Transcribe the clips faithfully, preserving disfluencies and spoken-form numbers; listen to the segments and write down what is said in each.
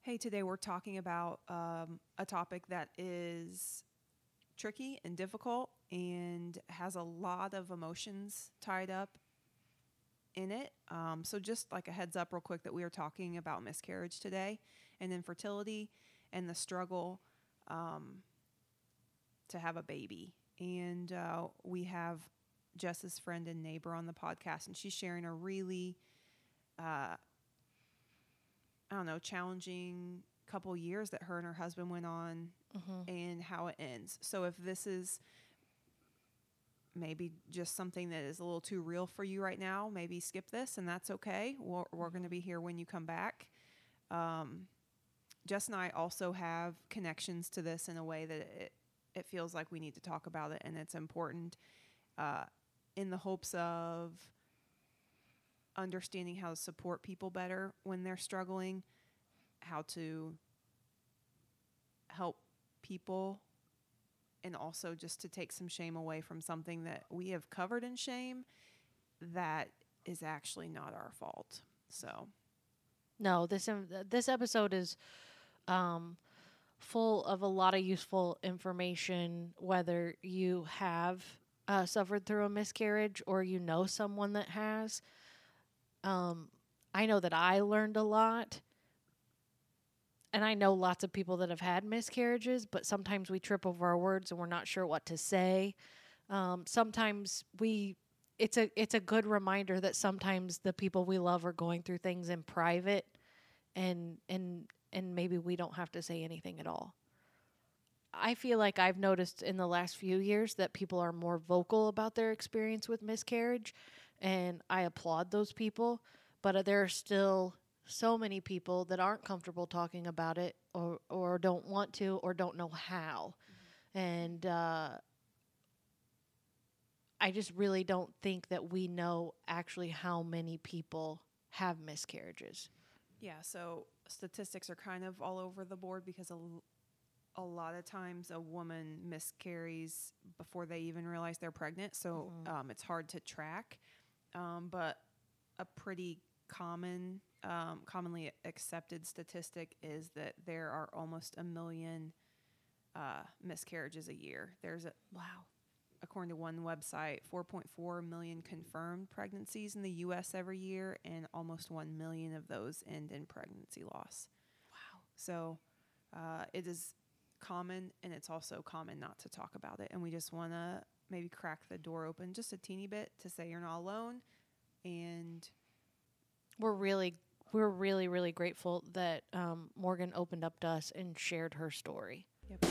Hey, today we're talking about um, a topic that is tricky and difficult and has a lot of emotions tied up in it. Um, so just like a heads up real quick that we are talking about miscarriage today and infertility and the struggle um, to have a baby. And uh, we have Jess's friend and neighbor on the podcast, and she's sharing a really, uh, I don't know, challenging couple years that her and her husband went on Mm-hmm. and how it ends. So if this is maybe just something that is a little too real for you right now, maybe skip this, and that's okay. We're, we're going to be here when you come back. Um, Jess and I also have connections to this in a way that it, it feels like we need to talk about it, and it's important uh, in the hopes of understanding how to support people better when they're struggling, how to help people, and also just to take some shame away from something that we have covered in shame that is actually not our fault. So, No, this um, this episode is um, full of a lot of useful information, whether you have uh, suffered through a miscarriage or you know someone that has. Um, I know that I learned a lot. And I know lots of people that have had miscarriages, but sometimes we trip over our words and we're not sure what to say. Um, sometimes we, it's a it's a good reminder that sometimes the people we love are going through things in private, and and and maybe we don't have to say anything at all. I feel like I've noticed in the last few years that people are more vocal about their experience with miscarriage, and I applaud those people. But uh, there are still so many people that aren't comfortable talking about it, or or don't want to, or don't know how. Mm-hmm. And uh, I just really don't think that we know actually how many people have miscarriages. yeah, so statistics are kind of all over the board because a, l- a lot of times a woman miscarries before they even realize they're pregnant. So Mhm. um, it's hard to track. Um, but a pretty common, um, commonly accepted statistic is that there are almost a million uh, miscarriages a year. There's a, Wow. according to one website, four point four million confirmed pregnancies in the U S every year, and almost one million of those end in pregnancy loss. Wow. So uh, it is common, and it's also common not to talk about it. And we just want to maybe crack the door open just a teeny bit to say you're not alone. And We're really we're really really grateful that um, Morgan opened up to us and shared her story. yep.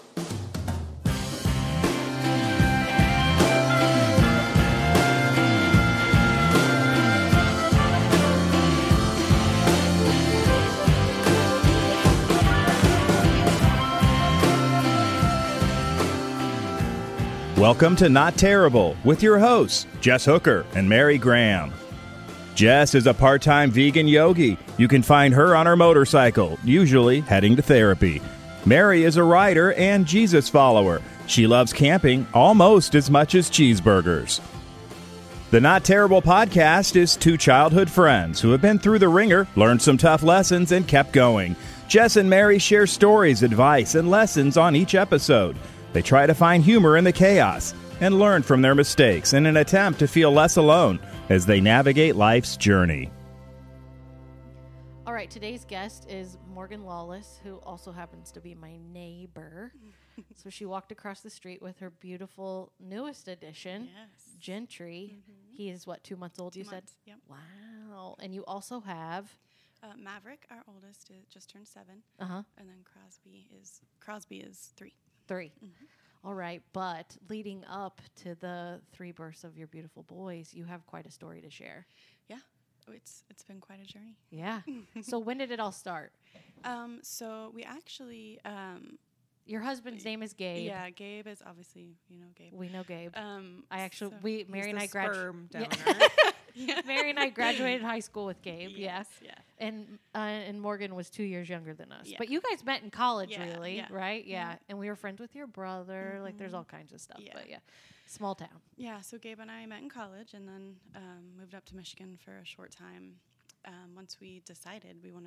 Welcome to Not Terrible with your hosts, Jess Hooker and Mary Graham. Jess is a part-time vegan yogi. You can find her on her motorcycle, usually heading to therapy. Mary is a writer and Jesus follower. She loves camping almost as much as cheeseburgers. The Not Terrible podcast is two childhood friends who have been through the ringer, learned some tough lessons, and kept going. Jess and Mary share stories, advice, and lessons on each episode. They try to find humor in the chaos and learn from their mistakes in an attempt to feel less alone as they navigate life's journey. All right, today's guest is Morgan Lawless, who also happens to be my neighbor. So she walked across the street with her beautiful newest addition, Yes. Gentry. Mhm. He is, what, two months old, Two you months, said? Yep. Wow. And you also have, Uh, Maverick, our oldest, is just turned seven, uh-huh, and then Crosby is Crosby is three. three. Mhm. All right, but leading up to the three births of your beautiful boys, you have quite a story to share. Yeah, oh, it's it's been quite a journey. Yeah. So when did it all start? Um, so we actually, um, Your husband's name is Gabe. yeah, Gabe is obviously you know Gabe. We know Gabe. Um, I actually, so- we, Mary He's and the I graduated. sperm Yeah. donor. yeah. Mary and I graduated high school with Gabe. Yes, Yeah. yeah. And uh, and Morgan was two years younger than us. Yeah. But you guys met in college, Yeah, really, yeah. right? Yeah. Mhm. And we were friends with your brother. Like, there's Mhm. all kinds of stuff. Yeah. But yeah, small town. Yeah, so Gabe and I met in college, and then um, moved up to Michigan for a short time. Um, once we decided we wanted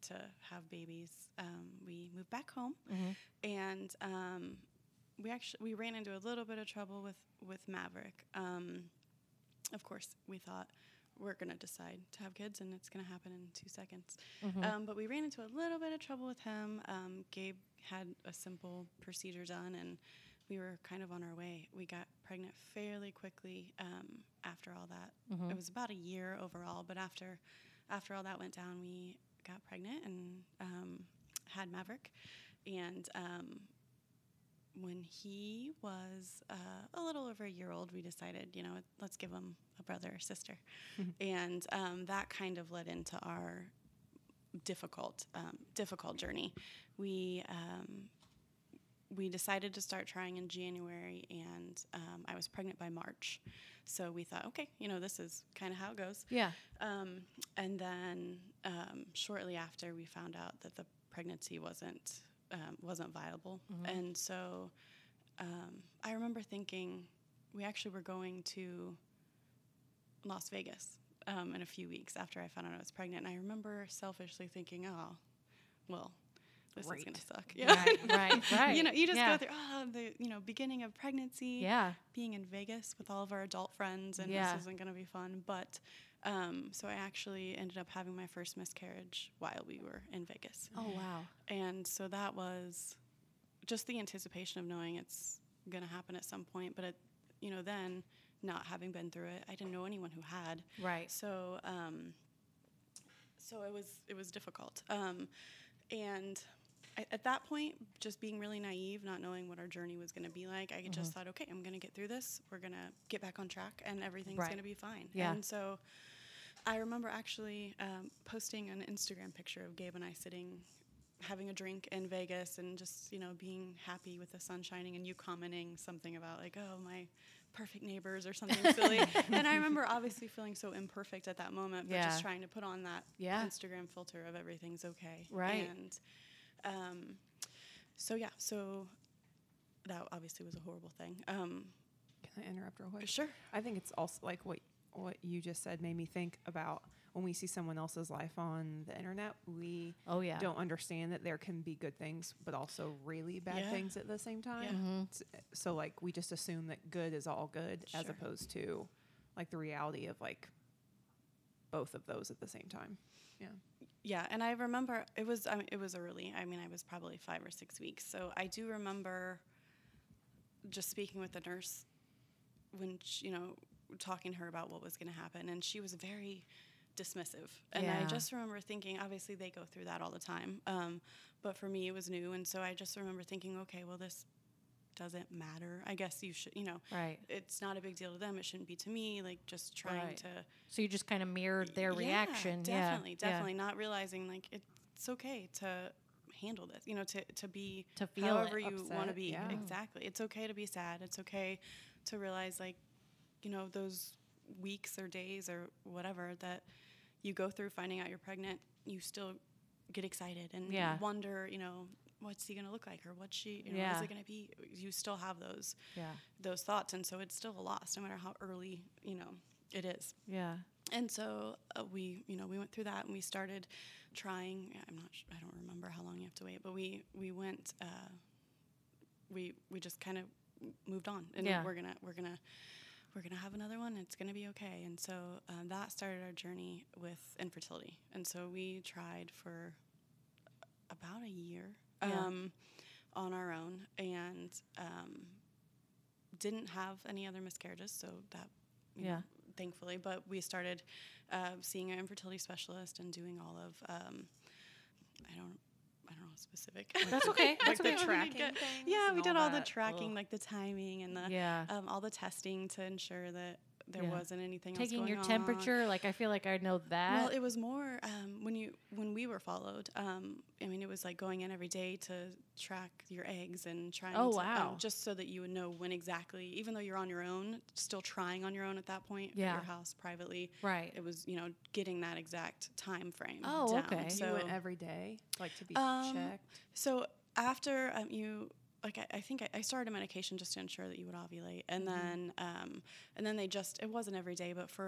to have babies, um, we moved back home, Mm-hmm. and um, we actually we ran into a little bit of trouble with with Maverick. Um, of course, we thought we're gonna decide to have kids, and it's gonna happen in two seconds. Mm-hmm. Um, but we ran into a little bit of trouble with him. Um, Gabe had a simple procedure done, and we were kind of on our way. We got pregnant fairly quickly um, after all that. Mm-hmm. It was about a year overall, but after after all that went down, we got pregnant and um, had Maverick. And um, when he was uh, a little over a year old, we decided, you know, let's give him a brother or sister. And um, that kind of led into our difficult, um, difficult journey. We um, we decided to start trying in January, and um, I was pregnant by March. So we thought, okay, you know, this is kind of how it goes. Yeah. Um, and then um, shortly after, we found out that the pregnancy wasn't um, wasn't viable. Mhm. And so um, I remember thinking we actually were going to Las Vegas um, in a few weeks after I found out I was pregnant. And I remember selfishly thinking, oh, well, this Great. is going to suck. Yeah. Right, right, right. You know, you just Yeah. go through, oh, the, you know, beginning of pregnancy, Yeah. being in Vegas with all of our adult friends, and Yeah. this isn't going to be fun. But um, so I actually ended up having my first miscarriage while we were in Vegas. Oh, wow. And so that was just the anticipation of knowing it's going to happen at some point. But, it, you know, then not having been through it, I didn't know anyone who had. Right. So, um, so it was it was difficult. Um, and I, at that point, just being really naive, not knowing what our journey was going to be like, I Mhm. just thought, okay, I'm going to get through this. We're going to get back on track, and everything's Right. going to be fine. Yeah. And so I remember actually um, posting an Instagram picture of Gabe and I sitting, having a drink in Vegas, and just, you know, being happy with the sun shining, and you commenting something about like, oh, my perfect neighbors or something silly. And I remember obviously feeling so imperfect at that moment, but Yeah. just trying to put on that Yeah. Instagram filter of everything's okay. Right. And um, so, yeah, so that obviously was a horrible thing. Um, Can I interrupt real quick? sure. I think it's also like what what you just said made me think about when we see someone else's life on the internet, we Oh, yeah. don't understand that there can be good things, but also really bad Yeah. things at the same time. Yeah. Mhm. S- So like we just assume that good is all good, as Sure. opposed to like the reality of like both of those at the same time. Yeah. Yeah, and I remember it was I mean, it was early. I mean, I was probably five or six weeks. So I do remember just speaking with the nurse when she, you know, talking to her about what was going to happen, and she was very dismissive. And I Yeah. just remember thinking, obviously they go through that all the time, um, but for me it was new, and so I just remember thinking, okay, well, this doesn't matter. I guess you should, you know, Right. it's not a big deal to them. It shouldn't be to me. Like just trying Right. to So you just kind of mirrored their yeah, reaction. Definitely, yeah. definitely. Not realizing like it's okay to handle this. You know, to to be To feel however it. you want to Upset, be. yeah. Exactly. It's okay to be sad. It's okay to realize like, you know, those weeks or days or whatever that you go through finding out you're pregnant, you still get excited and Yeah. wonder, you know, what's he going to look like, or what's she, you know, Yeah. is it going to be? You still have those Yeah. those thoughts, and so it's still a loss, no matter how early, you know, it is. Yeah. And so uh, we, you know, we went through that, and we started trying. I'm not, sh- I don't remember how long you have to wait, but we we went. Uh, we we just kind of moved on, and Yeah. we're gonna we're gonna we're gonna have another one. It's gonna be okay. And so um, that started our journey with infertility. And so we tried for about a year Yeah. um, on our own, and um, didn't have any other miscarriages. So that, you Yeah. know, thankfully, but we started uh, seeing an infertility specialist and doing all of um, I don't I don't know specific. That's okay. That's Like the okay. tracking Good. things Yeah, and we did all the that. tracking, Ugh. like the timing and the Yeah. um, all the testing to ensure that there Yeah. wasn't anything else Taking going your on. temperature, like I feel like I know that. Well, it was more um, when you when we were followed. Um, I mean, it was like going in every day to track your eggs and trying. Oh, to, wow. Um, just so that you would know when exactly, even though you're on your own, still trying on your own at that point Yeah. at your house privately. right. It was, you know, getting that exact time frame. Oh, down. okay. So you went every day, like to be Um, checked. So after um, you, like, I, I think I, I started a medication just to ensure that you would ovulate, and Mhm. then, um, and then they just, it wasn't every day, but for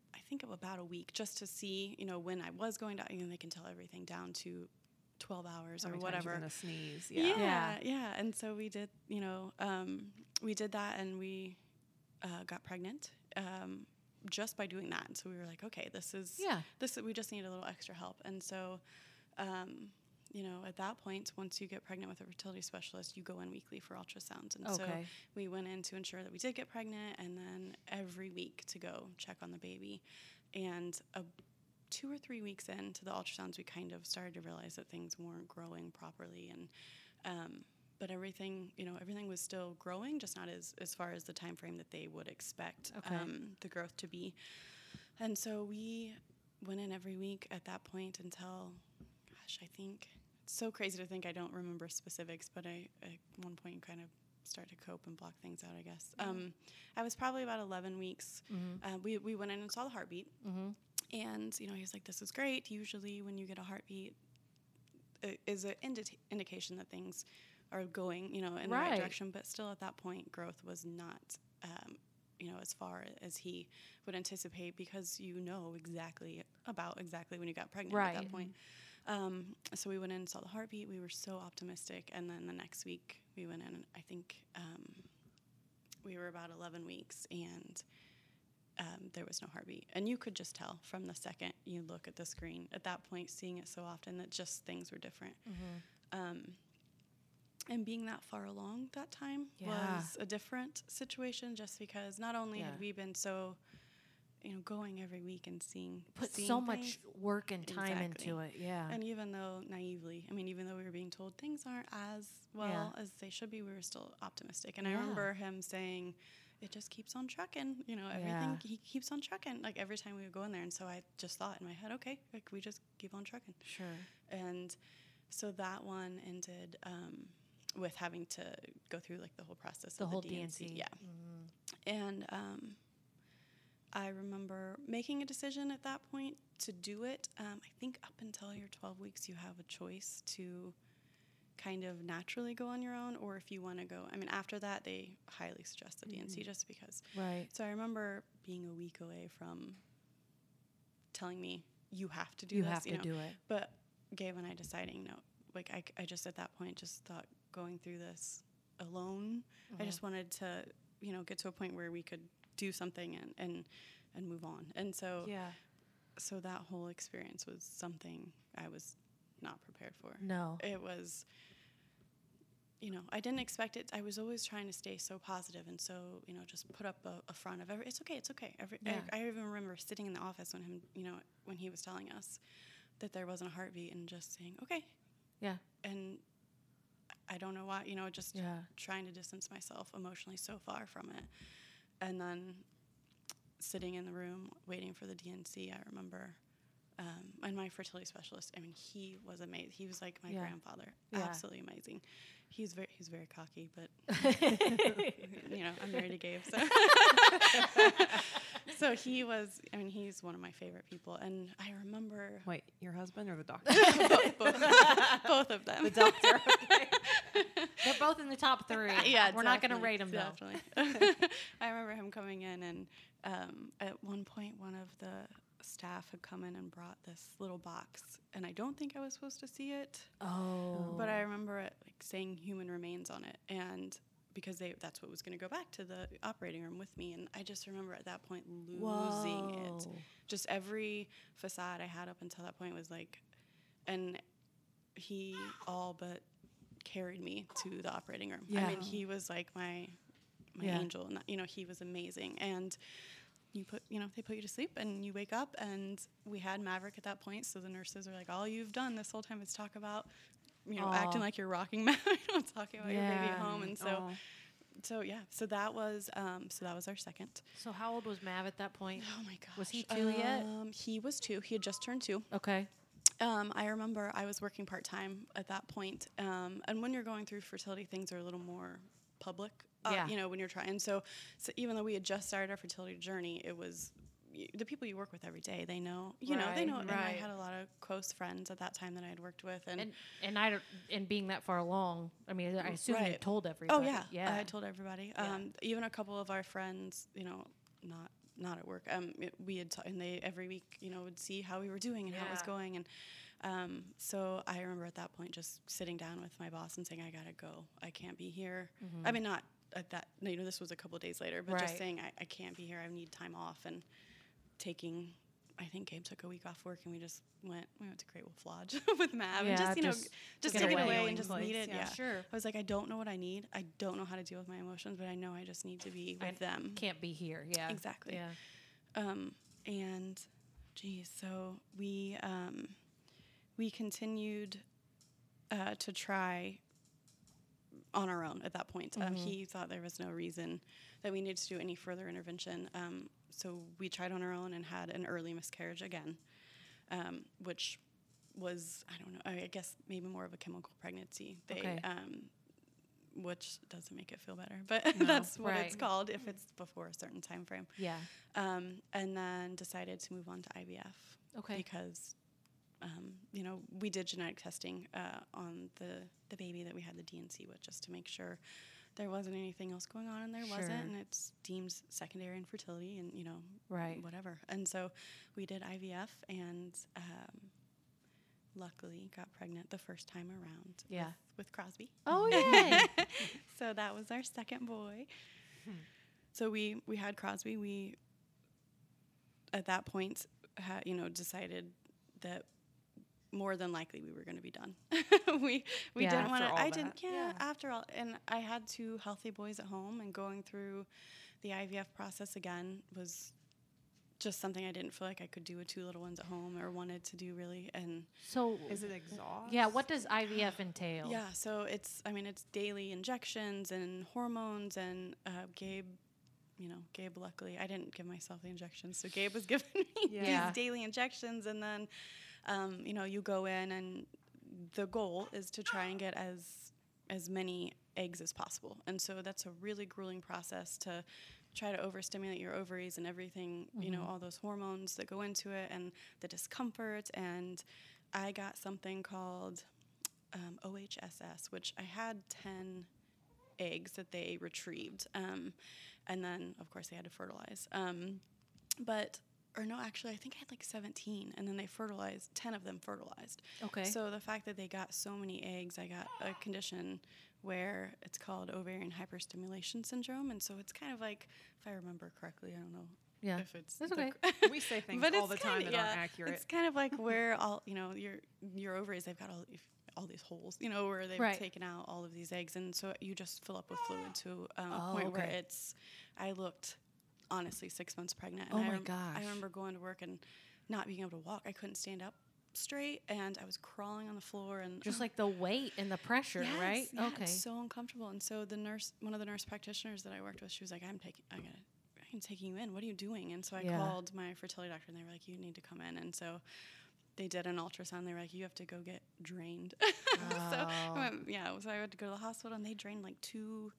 I think of about a week just to see, you know, when I was going down, you know, they can tell everything down to twelve hours Every or time whatever. you're gonna sneeze. Yeah. Yeah. yeah, Yeah. yeah. And so we did, you know, um, we did that, and we uh, got pregnant um, just by doing that. And so we were like, okay, this is Yeah. this. We just need a little extra help. And so, um, you know, at that point, once you get pregnant with a fertility specialist, you go in weekly for ultrasounds. And so Okay. we went in to ensure that we did get pregnant, and then every week to go check on the baby. And a two or three weeks into the ultrasounds, we kind of started to realize that things weren't growing properly, and um, but everything, you know, everything was still growing, just not as as far as the time frame that they would expect Okay. um, the growth to be. And so we went in every week at that point until, gosh, I think it's so crazy to think I don't remember specifics, but I at one point kind of start to cope and block things out, I guess. Um, I was probably about eleven weeks. Mm-hmm. Uh, we we went in and saw the heartbeat. Mm-hmm. And, you know, he was like, this is great. Usually when you get a heartbeat, it is an indi- indication that things are going, you know, in the Right. right direction. But still at that point, growth was not, um, you know, as far as he would anticipate, because you know exactly about exactly when you got pregnant Right. at that point. Um, so we went in and saw the heartbeat. We were so optimistic. And then the next week we went in, and I think um, we were about eleven weeks, and Um, there was no heartbeat. And you could just tell from the second you look at the screen. At that point, seeing it so often, that just things were different. Mm-hmm. Um, and being that far along that time Yeah. was a different situation, just because not only Yeah. had we been so, you know, going every week and seeing Put seeing so things, much work and time Exactly. into it. Yeah. and even though naively, I mean, even though we were being told things aren't as well as they should be, we were still optimistic. And I Yeah. remember him saying, it just keeps on trucking, you know, everything, Yeah. he keeps on trucking, like every time we would go in there. And so I just thought in my head, okay, like we just keep on trucking. Sure. And so that one ended um, with having to go through like the whole process The of whole the D D N N C. C. Yeah. Mm. And um, I remember making a decision at that point to do it. Um, I think up until your twelve weeks, you have a choice to kind of naturally go on your own, or if you want to go. I mean, after that, they highly suggest the D N C Mm-hmm. just because. Right. So I remember being a week away from telling me, you have to do You this. have to know. do it. But Gabe and I deciding, no, like I, I just at that point just thought going through this alone, I just wanted to, you know, get to a point where we could do something and, and, and move on. And so, Yeah. so that whole experience was something I was not prepared for. No. It was, you know, I didn't expect it. I was always trying to stay so positive and so, you know, just put up a, a front of every, it's okay, it's okay. Every, Yeah. I, I even remember sitting in the office when him, you know, when he was telling us that there wasn't a heartbeat and just saying, okay. Yeah. And I don't know why, you know, just Yeah. trying to distance myself emotionally so far from it. And then sitting in the room waiting for the D N C, I remember, um, and my fertility specialist, I mean, he was amazing. He was like my Yeah. grandfather. Yeah. Absolutely amazing. He's very, he's very cocky, but, you know, I'm married to Gabe, so. So he was, I mean, he's one of my favorite people. And I remember Wait, your husband or the doctor? both, both, both of them. The doctor. Okay. They're both in the top three. Yeah, We're not going to definitely, rate them, though. Definitely. I remember him coming in, and um, at one point, one of the staff had come in and brought this little box, and I don't think I was supposed to see it, Oh. but I remember it like saying human remains on it, and because they that's what was going to go back to the operating room with me, and I just remember at that point losing Whoa. it. Just every facade I had up until that point was like, and he all but carried me to the operating room. Yeah. I mean, he was like my my Yeah. angel, and you know, he was amazing. And you put, you know, they put you to sleep, and you wake up, and we had Maverick at that point. So the nurses are like, all you've done this whole time is talk about, you know, Aw. acting like you're rocking Maverick, you know, talking about your baby at Yeah. home. And so, Aw. so yeah, so that was, um, so that was our second. So how old was Mav at that point? Oh my gosh. Was he two yet? Um, he was two. He had just turned two. Okay. Um, I remember I was working part-time at that point. Um, and when you're going through fertility, things are a little more public, uh, Yeah. you know, when you're trying. And so, so even though we had just started our fertility journey, it was y- the people you work with every day, they know, you know, they Right, know. And I right. had a lot of close friends at that time that I had worked with. And, And and I don't, and being that far along, I mean, I assume you Right. told everybody. oh, yeah. Yeah. I had told everybody. Yeah. Um, even a couple of our friends, you know, not not at work. Um, it, we had, t- and they every week, you know, would see how we were doing and how it was Yeah. going. And um, so I remember at that point just sitting down with my boss and saying, I gotta go. I can't be here. I mean, not at that, you know, this was a couple of days later, but just Right. saying, I, I can't be here. I need time off. And taking, I think Gabe took a week off work and we just went, we went to Great Wolf Lodge with Mav Yeah, and just, you know, just just get to get away. away Healing and just place, needed, yeah. yeah. Sure. I was like, I don't know what I need. I don't know how to deal with my emotions, but I know I just need to be I with them. Can't be here. Yeah. Exactly. Yeah. Um, and geez, so we um, we continued uh, to try on our own at that point. Um, he thought there was no reason that we needed to do any further intervention. Um, so we tried on our own and had an early miscarriage again, um, which was, I don't know, I guess maybe more of a chemical pregnancy. They, Okay. um, which doesn't make it feel better, but No, that's what it's right. called if it's before a certain time frame. Yeah. Um, and then decided to move on to I V F. Okay. Because, um, you know, we did genetic testing uh, on the, the baby that we had the D N C with just to make sure there wasn't anything else going on, and there Sure. wasn't, and it's deemed secondary infertility and, you know, Right. whatever. And so we did I V F and um, luckily got pregnant the first time around Yeah. with, with Crosby. Oh yay. So that was our second boy. So we we had Crosby. We at that point, ha, you know, decided that more than likely we were going to be done. we we Yeah. didn't want After to. all I didn't. that. Yeah, Yeah. After all, and I had two healthy boys at home, and going through the I V F process again was just something I didn't feel like I could do with two little ones at home or wanted to do really. And So Is it exhaust? yeah, what does I V F entail? yeah, so it's, I mean, it's daily injections and hormones, and uh, Gabe, you know, Gabe, luckily, I didn't give myself the injections, so Gabe was giving me Yeah. these daily injections, and then, um, you know, you go in, and the goal is to try and get as as many eggs as possible, and so that's a really grueling process to try to overstimulate your ovaries and everything, you know, all those hormones that go into it, and the discomfort. And I got something called um, O H S S, which I had ten eggs that they retrieved. Um, and then, of course, they had to fertilize. Um, but, or no, actually, I think I had like seventeen, and then they fertilized, ten of them fertilized. Okay. So the fact that they got so many eggs, I got a condition where it's called ovarian hyperstimulation syndrome. And so it's kind of like, if I remember correctly, I don't know yeah. if it's That's the okay. cor- We say things But all it's the time kinda- that aren't yeah, accurate. It's kind of like where all, you know, your your ovaries, they've got all if, all these holes, you know, where they've Right. taken out all of these eggs, and so you just fill up with fluid to um, a Oh, point where okay. it's. I looked, honestly, six months pregnant. Oh and I my rem- gosh. I remember going to work and not being able to walk. I couldn't stand up straight, and I was crawling on the floor, and Just like the weight and the pressure, Yes, right? yeah, Okay. it's so uncomfortable. And so the nurse, one of the nurse practitioners that I worked with, she was like, "I'm taking, I gotta, I'm taking you in. What are you doing?" And so I Yeah. called my fertility doctor, and they were like, "You need to come in." And so they did an ultrasound. They were like, "You have to go get drained." so I Oh. went, yeah, so I had to go to the hospital, and they drained like two.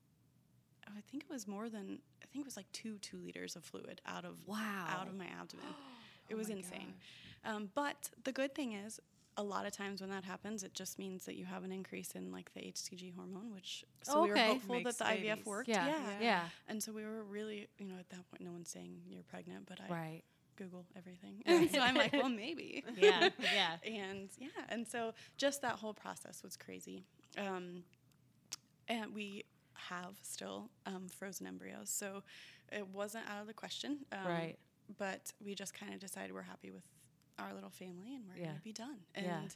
I think it was more than, I think it was like two two liters of fluid out of Wow. out of my abdomen. It Oh was my insane. gosh. Um, but the good thing is, a lot of times when that happens, it just means that you have an increase in like the H C G hormone, which so we were Okay. hopeful Makes that the I V F babies. worked. Yeah. Yeah. Yeah. And so we were really, you know, at that point, no one's saying you're pregnant, but I Right. Google everything, and so I'm like, well, maybe. Yeah. Yeah. And yeah, and so just that whole process was crazy. Um, and we have still um, frozen embryos, so it wasn't out of the question. Um, Right. But we just kind of decided we're happy with our little family, and we're Yeah. gonna be done. And Yeah.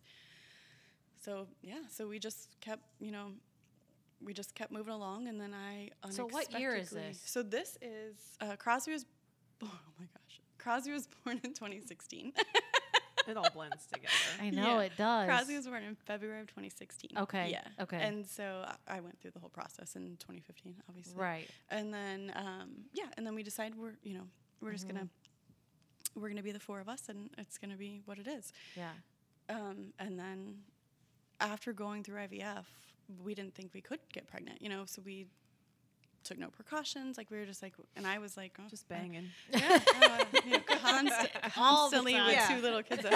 so yeah, so we just kept, you know, we just kept moving along, and then I So what year is unexpectedly- this? So this is uh, Crosby was. Oh my gosh, Crosby was born in twenty sixteen. It all blends together. I know Yeah. it does. Crosby was born in February of twenty sixteen. Okay, Yeah. okay. And so I- I went through the whole process in twenty fifteen, obviously. Right. And then, um, yeah, and then we decided we're, you know, we're just gonna, we're gonna be the four of us, and it's gonna be what it is. Yeah. Um, and then after going through I V F, we didn't think we could get pregnant, you know, so we took no precautions. Like we were just like, and I was like, oh, Just I- banging. yeah, uh, you know, const- All the constantly time. with Yeah. two little kids at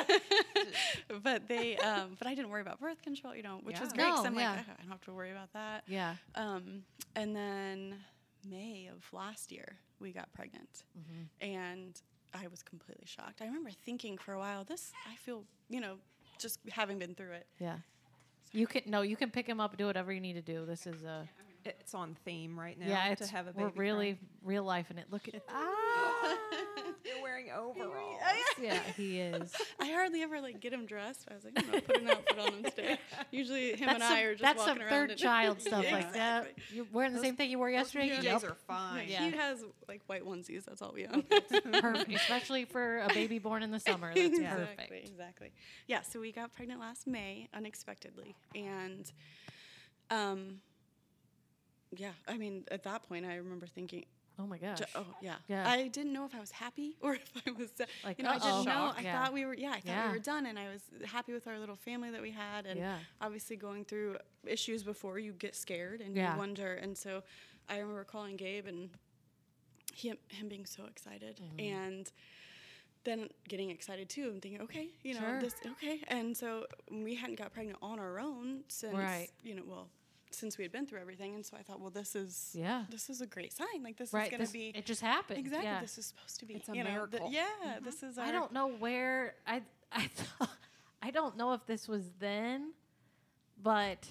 home. But they, um, but I didn't worry about birth control, you know, which was Yeah. great. 'Cause No, I'm yeah. like, "Oh, I don't have to worry about that. Yeah. Um, and then May of last year, we got pregnant. Mm-hmm. And I was completely shocked. I remember thinking for a while, this, I feel, you know, just having been through it. Yeah. You can, no, you can pick him up, do whatever you need to do. This is a, It's on theme right now. yeah, to it's, have a baby. we're really crying. real life in it. Look at, ah, You're wearing overalls. yeah, he is. I hardly ever like get him dressed. I was like, I'm gonna put an outfit on him today. Usually him That's and some, I are just that's walking some around. third and- child stuff Yeah, like that. exactly. You're wearing the same thing you wore yesterday? Those Yep. are fine. Yeah. He has like white onesies. That's all we own. Perfect. Especially for a baby born in the summer. That's exactly, perfect. exactly. Yeah. So we got pregnant last May unexpectedly, and um, yeah. I mean, at that point, I remember thinking, Oh my gosh. Ju- oh yeah. Yeah. I didn't know if I was happy or if I was, uh, Like, you know, I uh-oh. didn't know. I Yeah. thought we were, yeah, I thought Yeah. we were done, and I was happy with our little family that we had, and Yeah. obviously going through issues before you get scared and Yeah. you wonder. And so, I remember calling Gabe and him him being so excited, Mm-hmm. and then getting excited too, and thinking, okay, you know, Sure. this okay. And so we hadn't got pregnant on our own since, Right. you know, well. Since we had been through everything, and so I thought, well, this is Yeah. this is a great sign. Like this Right. is going This, to be it just happened. exactly Yeah. this is supposed to be. It's a you know, th- miracle. yeah, this is. Our, I don't know where I I th- I don't know if this was then, but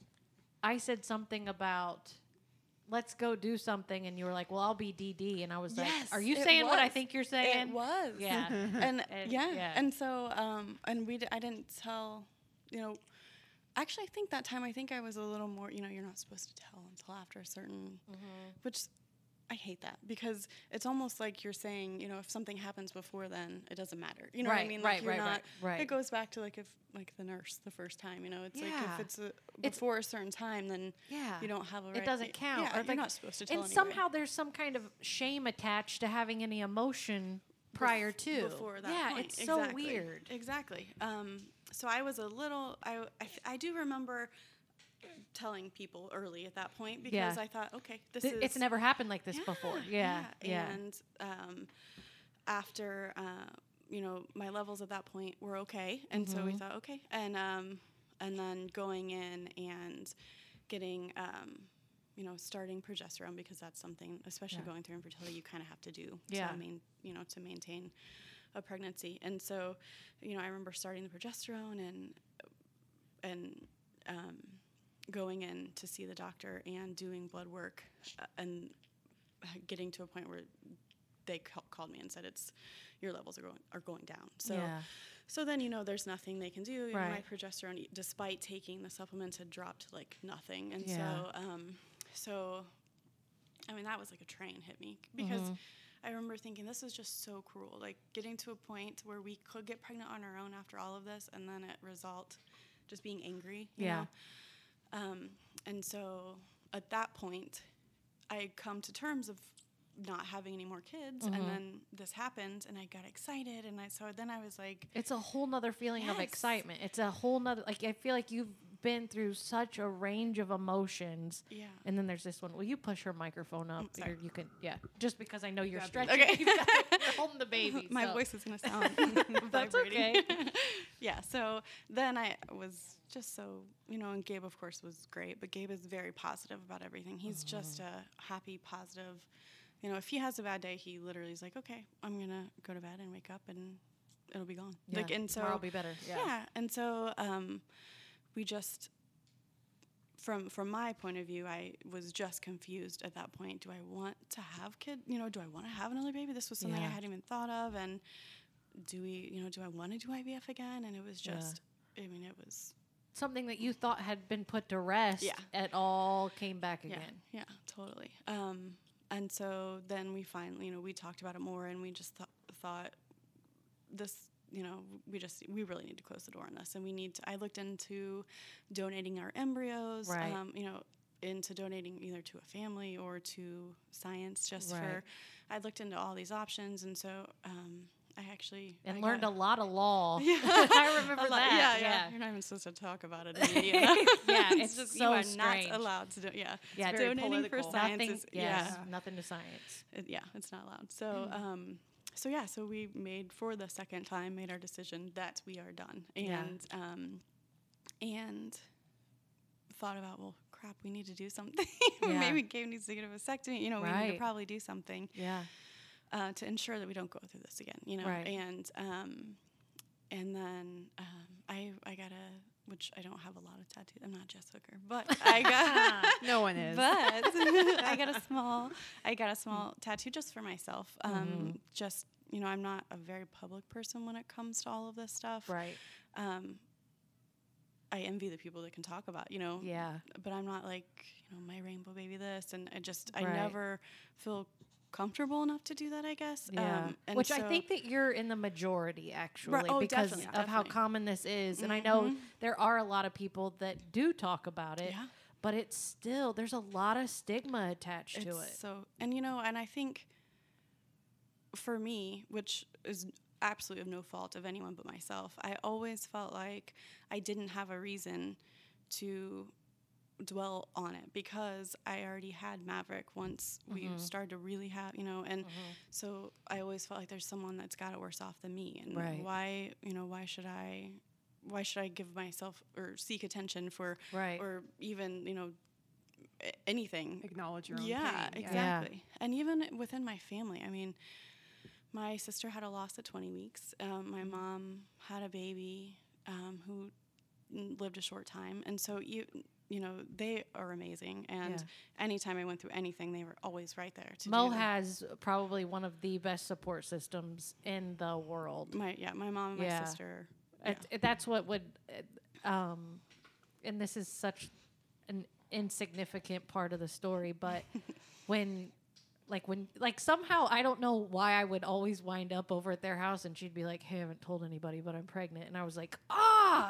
I said something about let's go do something, and you were like, "Well, I'll be D D," and I was Yes, like, "Are you it saying what I was. think you're saying?" It was. Yeah. and, And- yeah. yeah. and so um, and we d- I didn't tell, you know. Actually, I think that time I think I was a little more. You know, you're not supposed to tell until after a certain, which I hate that because it's almost like you're saying, you know, if something happens before then, it doesn't matter. You know what I Right, mean? right, Like you're right, not. right, right. It goes back to like if like the nurse the first time. You know, it's like Yeah. if it's a, It's- before a certain time, then Yeah. you don't have a. It right, doesn't y- count. Yeah, Or you're like- not supposed to tell. And anyway. somehow there's some kind of shame attached to having any emotion prior to. before that yeah, point. it's so Exactly. weird. Exactly. Um, so I was a little. I, I f- I do remember telling people early at that point because Yeah. I thought, okay, this Th- is. it's never happened like this before. Yeah, yeah. And um, after uh, you know my levels at that point were okay, and so Mm-hmm. we thought, okay, and um, and then going in and getting. Um, you know, starting progesterone because that's something, especially Yeah. going through infertility, you kind of have to do Yeah. to main, you know, to maintain a pregnancy. And so, you know, I remember starting the progesterone and and um, going in to see the doctor and doing blood work uh, and getting to a point where they ca- called me and said it's your levels are going are going down. So. yeah. So then, you know, there's nothing they can do. You know, my Right. progesterone, e- despite taking the supplements, had dropped to, like nothing. And Yeah. so, um, so, I mean, that was like a train hit me because Mhm. I remember thinking this is just so cruel. Like getting to a point where we could get pregnant on our own after all of this, and then it result just being angry. You Yeah. Know? Um, and so at that point, I had come to terms of not having any more kids, Mhm. and then this happened, and I got excited, and I so then I was like. It's a whole nother feeling of Yes. excitement. It's a whole nother, like, I feel like you've been through such a range of emotions. Yeah. And then there's this one. Will you push her microphone up? Mm, sorry. You're- you can, yeah. Just because I know you're Grab stretching. Okay. You've got- you're holding the baby. My so. voice is gonna sound That's vibrating. okay. Yeah. So then I was just so you know, and Gabe of course was great, but Gabe is very positive about everything. He's just a happy, positive. You know, if he has a bad day, he literally is like, okay, I'm gonna go to bed and wake up and it'll be gone. Yeah. Like, and so Tomorrow will be better. Yeah. yeah, and so um, we just. From from my point of view, I was just confused at that point. Do I want to have kid? You know, do I want to have another baby? This was something Yeah. I hadn't even thought of. And do we, you know, do I want to do I V F again? And it was Yeah. just, I mean, it was Something that you thought had been put to rest Yeah. at all came back yeah, again. yeah, totally. Um, and so then we finally, you know, we talked about it more, and we just th- thought this. You know, we just we really need to close the door on this, and we need to. I looked into donating our embryos, Right. um, you know, into donating either to a family or to science, just Right. for. I looked into all these options, and so um, I actually And I learned got, a lot of law. Yeah. I remember a lot- that. Yeah, yeah, Yeah. You're not even supposed to talk about it in the media. Yeah, it's just so you are strange. not allowed to do. Yeah, Yeah, it's very donating for political. science Nothing, is yes, yeah. nothing to science. It, yeah, it's not allowed. So, um, so yeah, so we made for the second time made our decision that we are done, Yeah. and um, and thought about, well, crap, we need to do something. Yeah. Maybe Gabe needs to get a vasectomy. You know, we need Right. to probably do something Yeah. uh, to ensure that we don't go through this again. You know, Right. and um, and then um, I I got a, which I don't have a lot of tattoos. I'm not Jess Hooker, but I got No one is. but I got a small I got a small tattoo just for myself. Um, Mhm. Just, you know, I'm not a very public person when it comes to all of this stuff. Right. Um, I envy the people that can talk about, you know, Yeah. but I'm not like, you know, my rainbow baby this, and I just I Right. never feel comfortable enough to do that, I guess. Yeah. Um, and Which I so- think that you're in the majority, actually, oh, because definitely, of how definitely. common this is. And I know Mhm. there are a lot of people that do talk about it, Yeah. but it's still, there's a lot of stigma attached to It's it. So, and you know, and I think for me, which is absolutely of no fault of anyone but myself, I always felt like I didn't have a reason to dwell on it because I already had Maverick once we Mhm. started to really have, you know, and Mhm. so I always felt like there's someone that's got it worse off than me, and Right. why, you know, why should I, why should I give myself or seek attention for, Right. or even, you know, a- anything. Acknowledge your own Yeah, pain. exactly. And even within my family, I mean, my sister had a loss at twenty weeks. Um, my mom had a baby um, who n- lived a short time, and so you you know they are amazing. And Yeah. anytime I went through anything, they were always right there. To Mo do has probably one of the best support systems in the world. my yeah my mom and my Yeah. sister. Yeah. It, it- that's what would, uh, um, and this is such an insignificant part of the story, but when, like when, like somehow I don't know why I would always wind up over at their house, and she'd be like, "Hey, I haven't told anybody, but I'm pregnant," and I was like, "Ah!"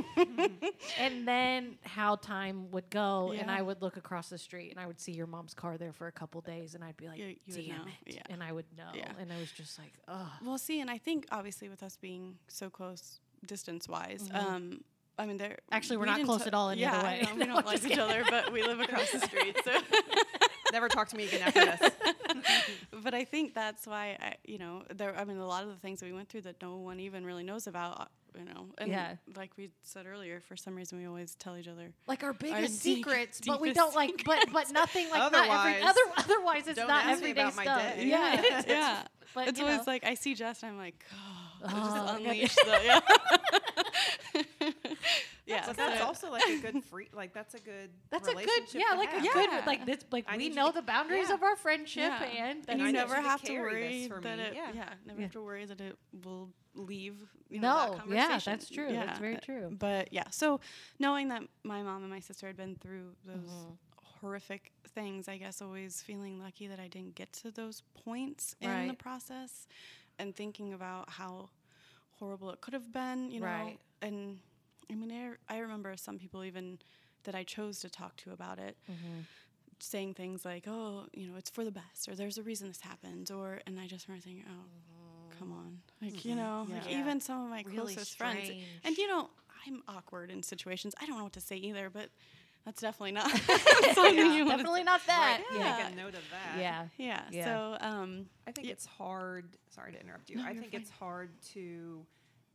And then how time would go, and Yeah. I would look across the street, and I would see your mom's car there for a couple days, and I'd be like, You- you would "Damn know, it!" yeah. And I would know, Yeah. and I was just like, "Ugh." Well, see, and I think obviously with us being so close distance wise, Mhm. um, I mean, there Actually, we're we not didn't close t- at all any yeah, other I way. know, we No, don't I'm like just each other, but we live across the street. So, Never talk to me again after this. but I think that's why I, you know, there. I mean, a lot of the things that we went through that no one even really knows about, uh, you know, and Yeah. like we said earlier, for some reason we always tell each other. Like our biggest deep- secrets, but we deepest don't like, but but nothing like not every Otherwise, other. Otherwise, it's don't not ask me everyday about my stuff. day. Yeah, it's- yeah. but It's you always know. like I see Jess and I'm like, oh, Oh, just okay. unleash the yeah. yeah, But that's so- also like a good free, like that's a good That's a good, relationship yeah, to like a have. good, Yeah. like this, like I we need you know to- the boundaries yeah. of our friendship, Yeah. and, and I you need never you to have to carry worry this for that me. it, Yeah. yeah, never Yeah. have to worry that it will leave. You know, no, that yeah, conversation. that's true. That's Yeah. very true. But yeah, so knowing that my mom and my sister had been through those Mhm. horrific things, I guess always feeling lucky that I didn't get to those points in the Right. process, and thinking about how horrible it could have been, you know. Right. And I mean, I, I remember some people even that I chose to talk to about it Mm-hmm. saying things like, "Oh, you know, it's for the best," or "There's a reason this happened," or and I just remember thinking, "Oh, come on," like you know, like Yeah. even some of my Really closest friends, strange. and you know, I'm awkward in situations. I don't know what to say either, but that's definitely not something Yeah. you want to. Definitely not that. Right. Yeah. Make a note of that. Yeah. Yeah. Yeah. So, um, I think Yeah. it's hard. Sorry to interrupt you. No, I you're think fine. it's hard to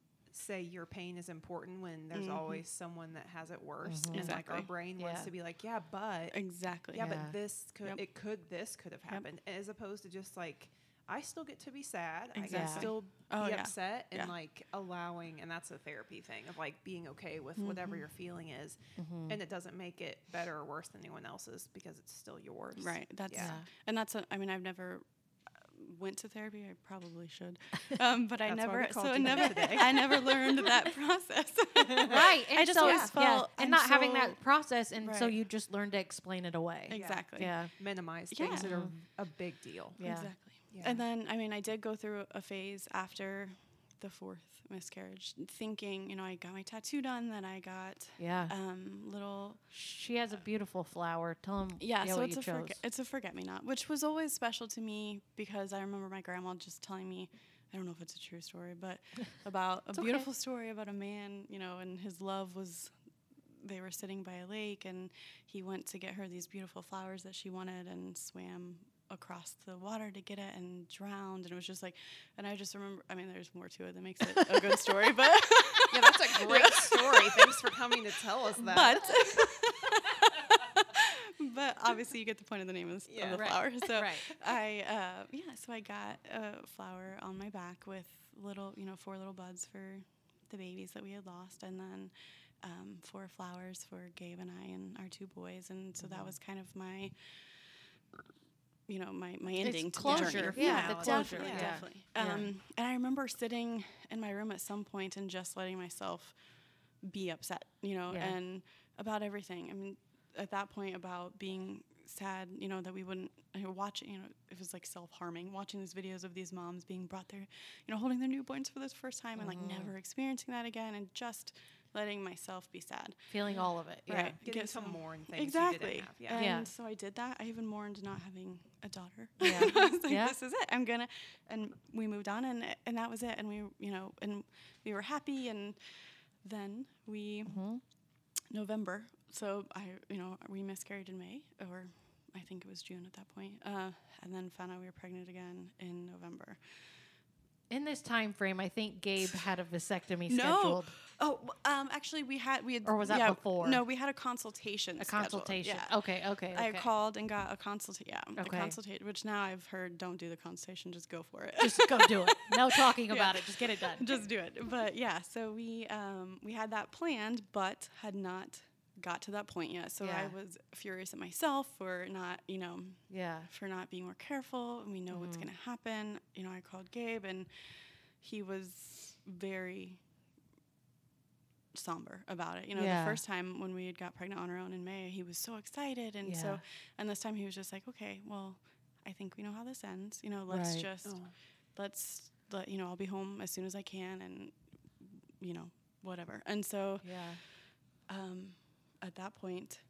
say your pain is important when there's Mhm. always someone that has it worse, Mhm. and like our Exactly. brain wants Yeah. to be like, yeah, but exactly. yeah, Yeah. but this could Yep. it could this could have Yep. happened, as opposed to just like I still get to be sad. I can Exactly. still Oh, be yeah. upset and Yeah. like allowing, and that's a therapy thing of like being okay with whatever Mhm. your feeling is, Mm-hmm. and it doesn't make it better or worse than anyone else's because it's still yours. Right. That's Yeah. and that's. A, I mean, I've never uh, went to therapy. I probably should, um, but I That's why never. we called So I you never. today. I never learned that process. Right. And I just so, always yeah, felt and I'm not having so- that process, and so Right. you just learn to explain it away. Exactly. Yeah. Minimize Yeah. things that are Mhm. a big deal. Yeah. Exactly. Yeah. And then, I mean, I did go through a phase after the fourth miscarriage, thinking, you know, I got my tattoo done, then I got Yeah. um, little, She has a beautiful flower. Tell them. yeah. so what it's you a chose. forget, it's a forget me not, which was always special to me because I remember my grandma just telling me, I don't know if it's a true story, but about a It's okay. beautiful story about a man, you know, and his love was. They were sitting by a lake, and he went to get her these beautiful flowers that she wanted, and swam across the water to get it and drowned. And it was just like, and I just remember. I mean, there's more to it that makes it a good story, but Yeah, that's a great story. Thanks for coming to tell us that. But but obviously you get the point of the name of, the- Yeah. of the Right. flower. So Right. I uh, yeah, so I got a flower on my back with little, you know, four little buds for the babies that we had lost, and then um, four flowers for Gabe and I and our two boys, and so that was kind of my, you know, my my ending to closure. the journey. Yeah, the definitely, closure. Yeah. definitely. Yeah. Um, and I remember sitting in my room at some point and just letting myself be upset, you know, Yeah. and about everything. I mean, at that point, about being sad, you know, that we wouldn't I mean, watch, you know, it was like self-harming, watching these videos of these moms being brought there, you know, holding their newborns for the first time and like never experiencing that again, and just letting myself be sad. Feeling all of it. Yeah. Right. Getting Get to some- mourn things Exactly. you didn't have. Yeah. And Yeah. so I did that. I even mourned not having a daughter. Yeah. I was like, Yeah. this is it. I'm gonna, and we moved on, and and that was it. And we, you know, and we were happy. And then we, Mhm. November. So I, you know, we miscarried in May, or I think it was June at that point. Uh, and then found out we were pregnant again in November. In this time frame, I think Gabe had a vasectomy No. scheduled. Oh, w- um, actually, we had we had. Or was that yeah, before? No, we had a consultation. A scheduled. consultation. Yeah. Okay, okay, okay. I called and got a consult. Yeah, Okay. a consultation. Which now I've heard, don't do the consultation, just go for it. Just go do it. No talking Yeah. about it. Just get it done. just do it. But yeah, so we um, we had that planned, but had not got to that point yet. So Yeah. I was furious at myself for not, you know, Yeah. for not being more careful. And we know what's Mm-hmm. going to happen. You know, I called Gabe, and he was very somber about it. You know, Yeah. the first time when we had got pregnant on our own in May, he was so excited, and Yeah. so, and this time he was just like, okay, well, I think we know how this ends. You know, let's Right. just Oh. let's let you know, I'll be home as soon as I can, and you know, whatever. And so, Yeah. um, at that point,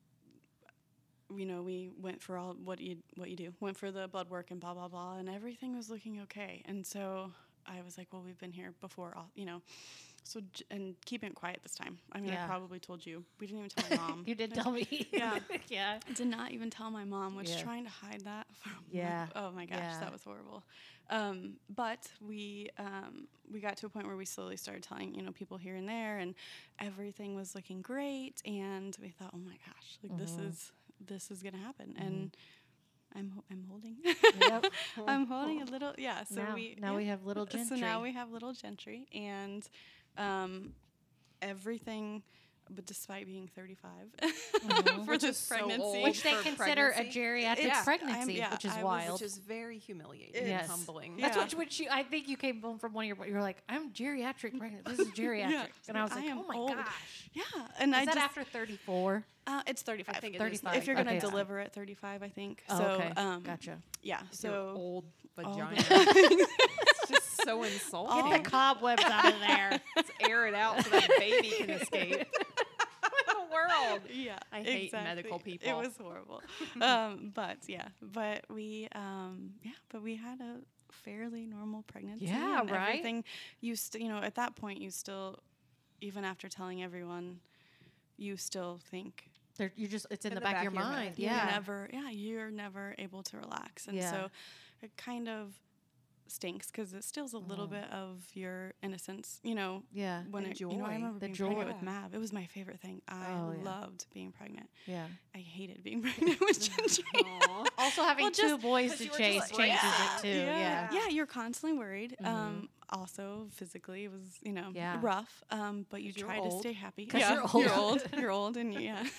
you know, we went for all what you what you do, went for the blood work and blah blah blah, and everything was looking okay. And so I was like, well, we've been here before, all, you know. So j- and keeping it quiet this time. I mean, Yeah. I probably told you. We didn't even tell my mom. You did tell me. Yeah. yeah. Did not even tell my mom, which Yeah. trying to hide that from Yeah. my, oh my gosh, Yeah. that was horrible. Um, but we um, we got to a point where we slowly started telling, you know, people here and there, and everything was looking great, and we thought, oh my gosh, like this Mhm. is this is gonna happen, and I'm ho- I'm holding, Yep. I'm holding a little, yeah. So now, we now yeah. we have little gentry. So now we have little gentry, and um, everything. But despite being thirty-five Mhm. for Which this is so pregnancy, old. which they for consider pregnancy. a geriatric It's- pregnancy, I'm- yeah, which is I was wild. Which is very humiliating It's- and humbling. That's Yeah. what, which you, I think you came home from one of your. You're like, I'm geriatric pregnant. This is geriatric, Yeah. and I was I like, am oh my old. gosh. yeah, and Is I that just after thirty-four? uh, it's thirty-five. I think it is thirty-five. if you're gonna Okay, so- deliver at thirty-five, I think. Oh, so okay, um, gotcha. yeah. Your So old all the- vagina. It's just so insulting. Get the cobwebs out of there. Let's air it out so that baby can escape. What in the world? yeah, I hate exactly. medical It people. was horrible. um, but yeah, but we um, yeah, but we had a fairly normal pregnancy. Yeah, and right? Everything you st- you know, at that point you still, even after telling everyone, you still think They're, you just it's in, the, back, of your mind. head. you're Yeah. never yeah you're never able to relax, and Yeah. so it kind of stinks because it steals a little Mm. bit of your innocence, you know. Yeah. When And it, you know, joy. I remember The being pregnant joy. with Mav. It was my favorite thing. I Oh, yeah. loved being pregnant. Yeah. I hated being pregnant with Gentry. Aw. Also having Well, two just- boys 'cause to you were chase just changes yeah. it too. yeah. Yeah. yeah, you're constantly worried. Mhm. Um, also physically, it was you know Yeah. rough. Um, but you 'Cause you're try to old. stay happy. 'Cause yeah, you're old. You're old. You're old, and you- yeah.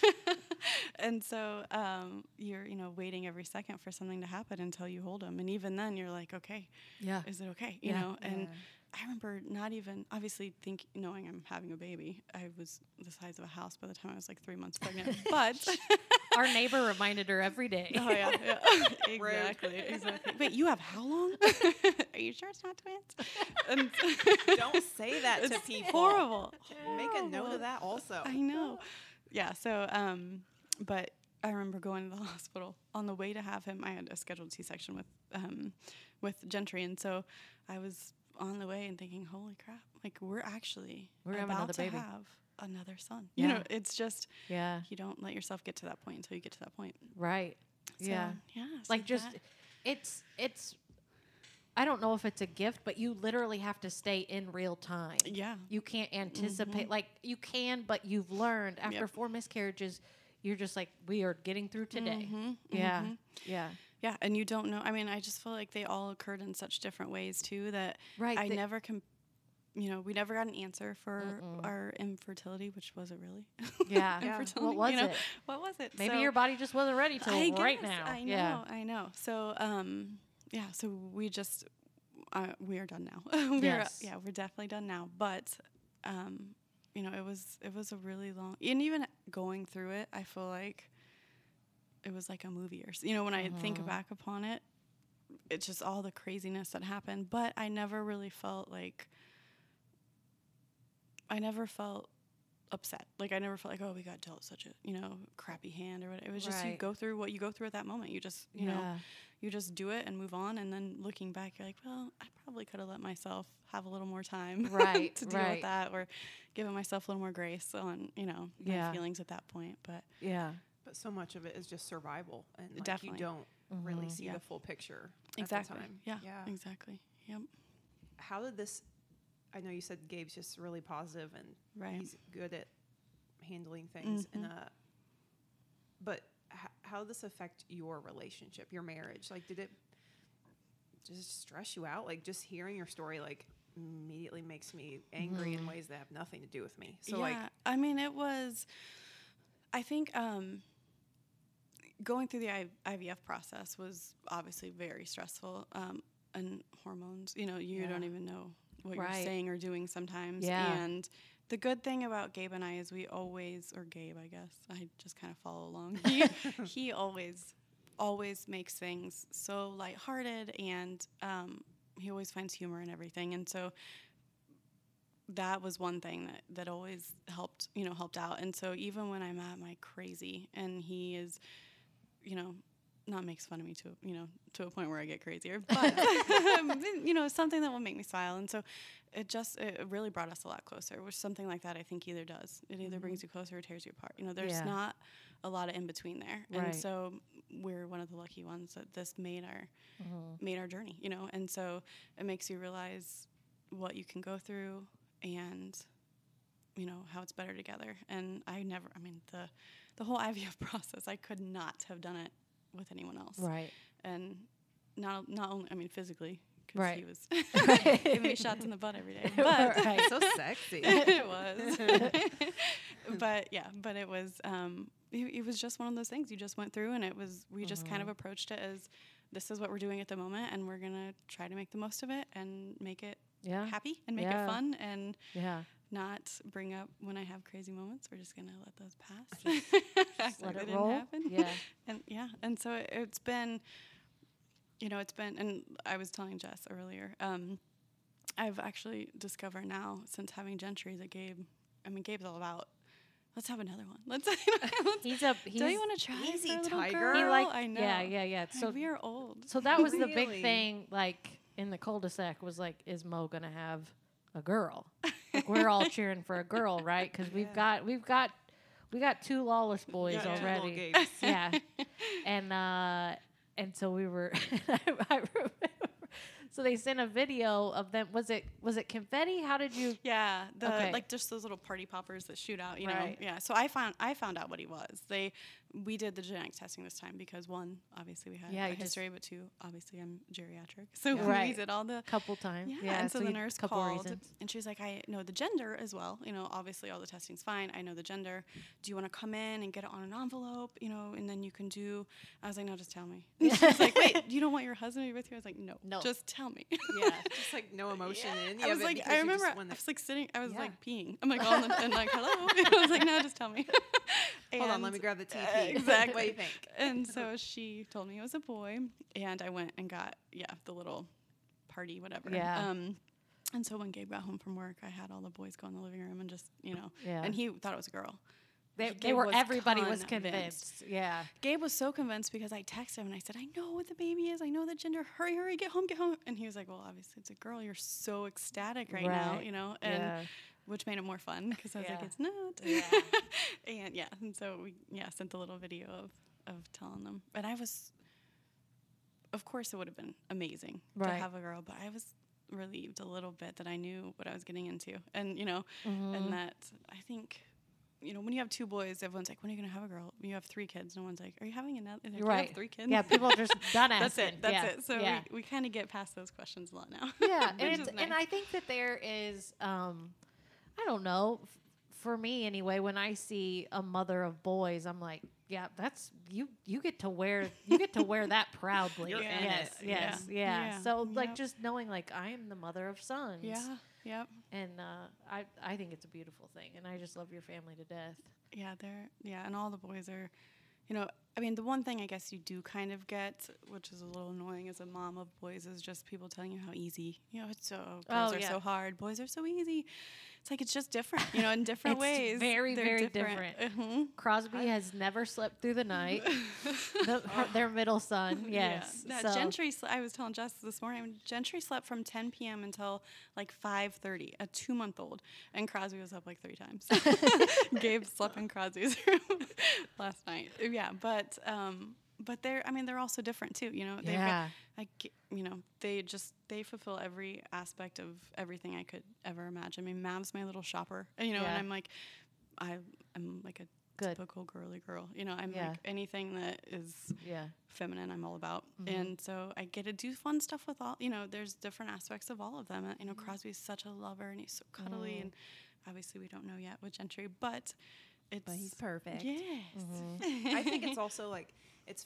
And so um, you're you know waiting every second for something to happen until you hold them, and even then you're like, okay, Yeah. is it okay? You Yeah. know, and Yeah. I remember not even obviously think knowing I'm having a baby. I was the size of a house by the time I was like three months pregnant. But Our neighbor reminded her every day. oh yeah, yeah. exactly, exactly. Wait, you have how long? Are you sure it's not twins? And Don't say that to it's people. horrible. Make a note Horrible. of that also. I know. Yeah. So, um, but I remember going to the hospital on the way to have him. I had a scheduled C-section with um, with Gentry, and so I was on the way and thinking, "Holy crap! Like we're actually We're gonna have about another to baby." have another son." Yeah. You know, it's just Yeah. you don't let yourself get to that point until you get to that point. Right. So, Yeah. Yeah. so Like just that- it's it's I don't know if it's a gift, but you literally have to stay in real time. Yeah. You can't anticipate. Like, you can, but you've learned after Yep. four miscarriages, you're just like, we are getting through today. Mhm, Yeah. mhm. Yeah. Yeah, and you don't know. I mean, I just feel like they all occurred in such different ways too that Right. I they- never can. You know, we never got an answer for Mm-mm. our infertility, which was it really? Yeah. Yeah. Infertility, What was you know? it? What was it? Maybe So- your body just wasn't ready till I right guess, now. I know, Yeah. I know. So, um, yeah, so we just uh, we are done now. we're, Yes. Yeah, we're definitely done now. But, um, you know, it was it was a really long, and even going through it, I feel like it was like a movie or s- you know when I think Mhm. back upon it, it's just all the craziness that happened. But I never really felt like I never felt upset. Like I never felt like, oh, we got dealt such a, you know, crappy hand or whatever. It was just you Right. go through what you go through at that moment. You just, you know, Yeah. you just do it and move on. And then looking back, you're like, well, I probably could have let myself have a little more time Right, to deal right. with that, or given myself a little more grace on, you know, Yeah. my feelings at that point. But Yeah. But so much of it is just survival, and like, Definitely. you don't really Mhm. see Yeah. the full picture exactly. at the time. Yeah, Yeah. exactly. Yep. How did this? I know you said Gabe's just really positive and Right. he's good at handling things, and Mhm. uh, but h- how did this affect your relationship, your marriage? Like, did it just stress you out? Like, just hearing your story, like, immediately makes me angry in ways that have nothing to do with me. So, yeah, like, I mean, it was. I think um, going through the I- IVF process was obviously very stressful, um, and hormones. You know, you Yeah. don't even know what Right. you're saying or doing sometimes. Yeah. And the good thing about Gabe and I is we always, or Gabe, I guess, I just kind of follow along. He, he always, always makes things so lighthearted, and um, he always finds humor in everything. And so that was one thing that, that always helped, you know, helped out. And so even when I'm at my crazy and he is, you know, not makes fun of me to, you know, to a point where I get crazier, but, you know, something that will make me smile. And so it just, it really brought us a lot closer, which something like that I think either does. It either Mhm. brings you closer or tears you apart. You know, there's Yeah. not a lot of in between there. And Right. so we're one of the lucky ones that this made our, Mhm. made our journey, you know, and so it makes you realize what you can go through and, you know, how it's better together. And I never, I mean, the, the whole I V F process, I could not have done it with anyone else. Right. And not, not only, I mean, physically, because Right. he was giving me shots in the butt every day, but Right. so sexy. it was. But yeah, but it was, um, it, it was just one of those things you just went through, and it was, we just kind of approached it as, this is what we're doing at the moment, and we're going to try to make the most of it and make it Yeah. happy and make Yeah. it fun and Yeah. not bring up when I have crazy moments. We're just going to let those pass. Act Let like it they roll. didn't happen. Yeah. And yeah, and so it, it's been, you know, it's been, and I was telling Jess earlier, um, I've actually discovered now since having Gentry that Gabe, I mean, Gabe's all about, let's have another one. Let's, let's He's a he's don't you want to try easy, for a little tiger. girl? he like I know. yeah, yeah, yeah. Like, So we are old. so that was the Really? big thing, like in the cul-de-sac, was like, is Mo gonna have a girl? Like, we're all cheering for a girl, right? Because we've Yeah. got we've got we got two lawless boys Yeah, two little already. Gabes. Yeah, and uh, and so we were. I, I remember. So they sent a video of them. Was it was it confetti? How did you? Yeah, the Okay. like just those little party poppers that shoot out, you Right. know. Yeah. So I found I found out what he was. They we did the genetic testing this time because one, obviously we had Yeah, a you just- history, but two, obviously I'm geriatric. So Yeah. we Right. did all the Couple times. yeah, and so, the you- nurse couple called reasons. and she was like, I know the gender as well. You know, obviously all the testing's fine. I know the gender. Do you want to come in and get it on an envelope? You know, and then you can do. I was like, no, just tell me. And she was like, wait, you don't want your husband to be with you? I was like, no, No. just tell me. Yeah, just like no emotion in you. I was of it like, because I you remember just I wanna- was like sitting, I was Yeah. like peeing. I'm like, on the, and like, hello. I was like, no, just tell me. Hold on, let And- me grab the T P. uh, exactly. What do you think? And so she told me it was a boy, and I went and got yeah the little party whatever. Yeah. Um, and so when Gabe got home from work, I had all the boys go in the living room and just you know, Yeah. and he thought it was a girl. They, Gabe they were was everybody was convinced. convinced. Yeah. Gabe was so convinced because I texted him and I said, I know what the baby is. I know the gender. Hurry, hurry, get home, get home. And he was like, well, obviously it's a girl. You're so ecstatic right, now, Right. you know, and Yeah. which made it more fun because I was like, Yeah. it's not. Yeah. And yeah, and so we yeah sent a little video of of telling them, and I was of course, it would have been amazing Right. to have a girl, but I was relieved a little bit that I knew what I was getting into, and you know, Mhm. and that I think, you know, when you have two boys, everyone's like, when are you gonna have a girl? When you have three kids, no one's like, are you having another? Like, You're "Do you right. have three kids? Yeah, people are just done asking. That's it. That's yeah. it. So yeah. we, we kind of get past those questions a lot now. Yeah, which and is it's, nice. and I think that there is, um, I don't know, f- for me anyway. When I see a mother of boys, I'm like, yeah, that's you. You get to wear you get to wear that proudly. You're in yes, it. yes, Yeah. yeah. Yeah. So like Yep. just knowing like I am the mother of sons. Yeah. Yep. And uh, I I think it's a beautiful thing, and I just love your family to death. Yeah, they're yeah, and all the boys are, you know, I mean, the one thing I guess you do kind of get, which is a little annoying as a mom of boys, is just people telling you how easy, you know, it's so girls Oh, are yeah. so hard, boys are so easy. It's like it's just different, you know, in different It's ways. very, They're very different. Mhm. Crosby has never slept through the night. the, her, their middle son, yes. Yeah. So- No, Gentry, sl- I was telling Jess this morning, Gentry slept from ten p.m. until like five thirty, a two-month-old, and Crosby was up like three times. Gabe slept in Crosby's room last night. Yeah, but um, but they're, I mean, they're also different too. You know, they've Yeah. got, like, you know, they just they fulfill every aspect of everything I could ever imagine. I mean, Mav's my little shopper, you know, Yeah. and I'm like, I am like a Good. typical girly girl. You know, I'm Yeah. like anything that is Yeah. feminine I'm all about. Mhm. And so I get to do fun stuff with all, you know, there's different aspects of all of them. Uh, You know, Mm-hmm. Crosby's such a lover and he's so cuddly Mm. and obviously we don't know yet with Gentry, but it's But he's perfect. Yes. Mm-hmm. I think it's also like it's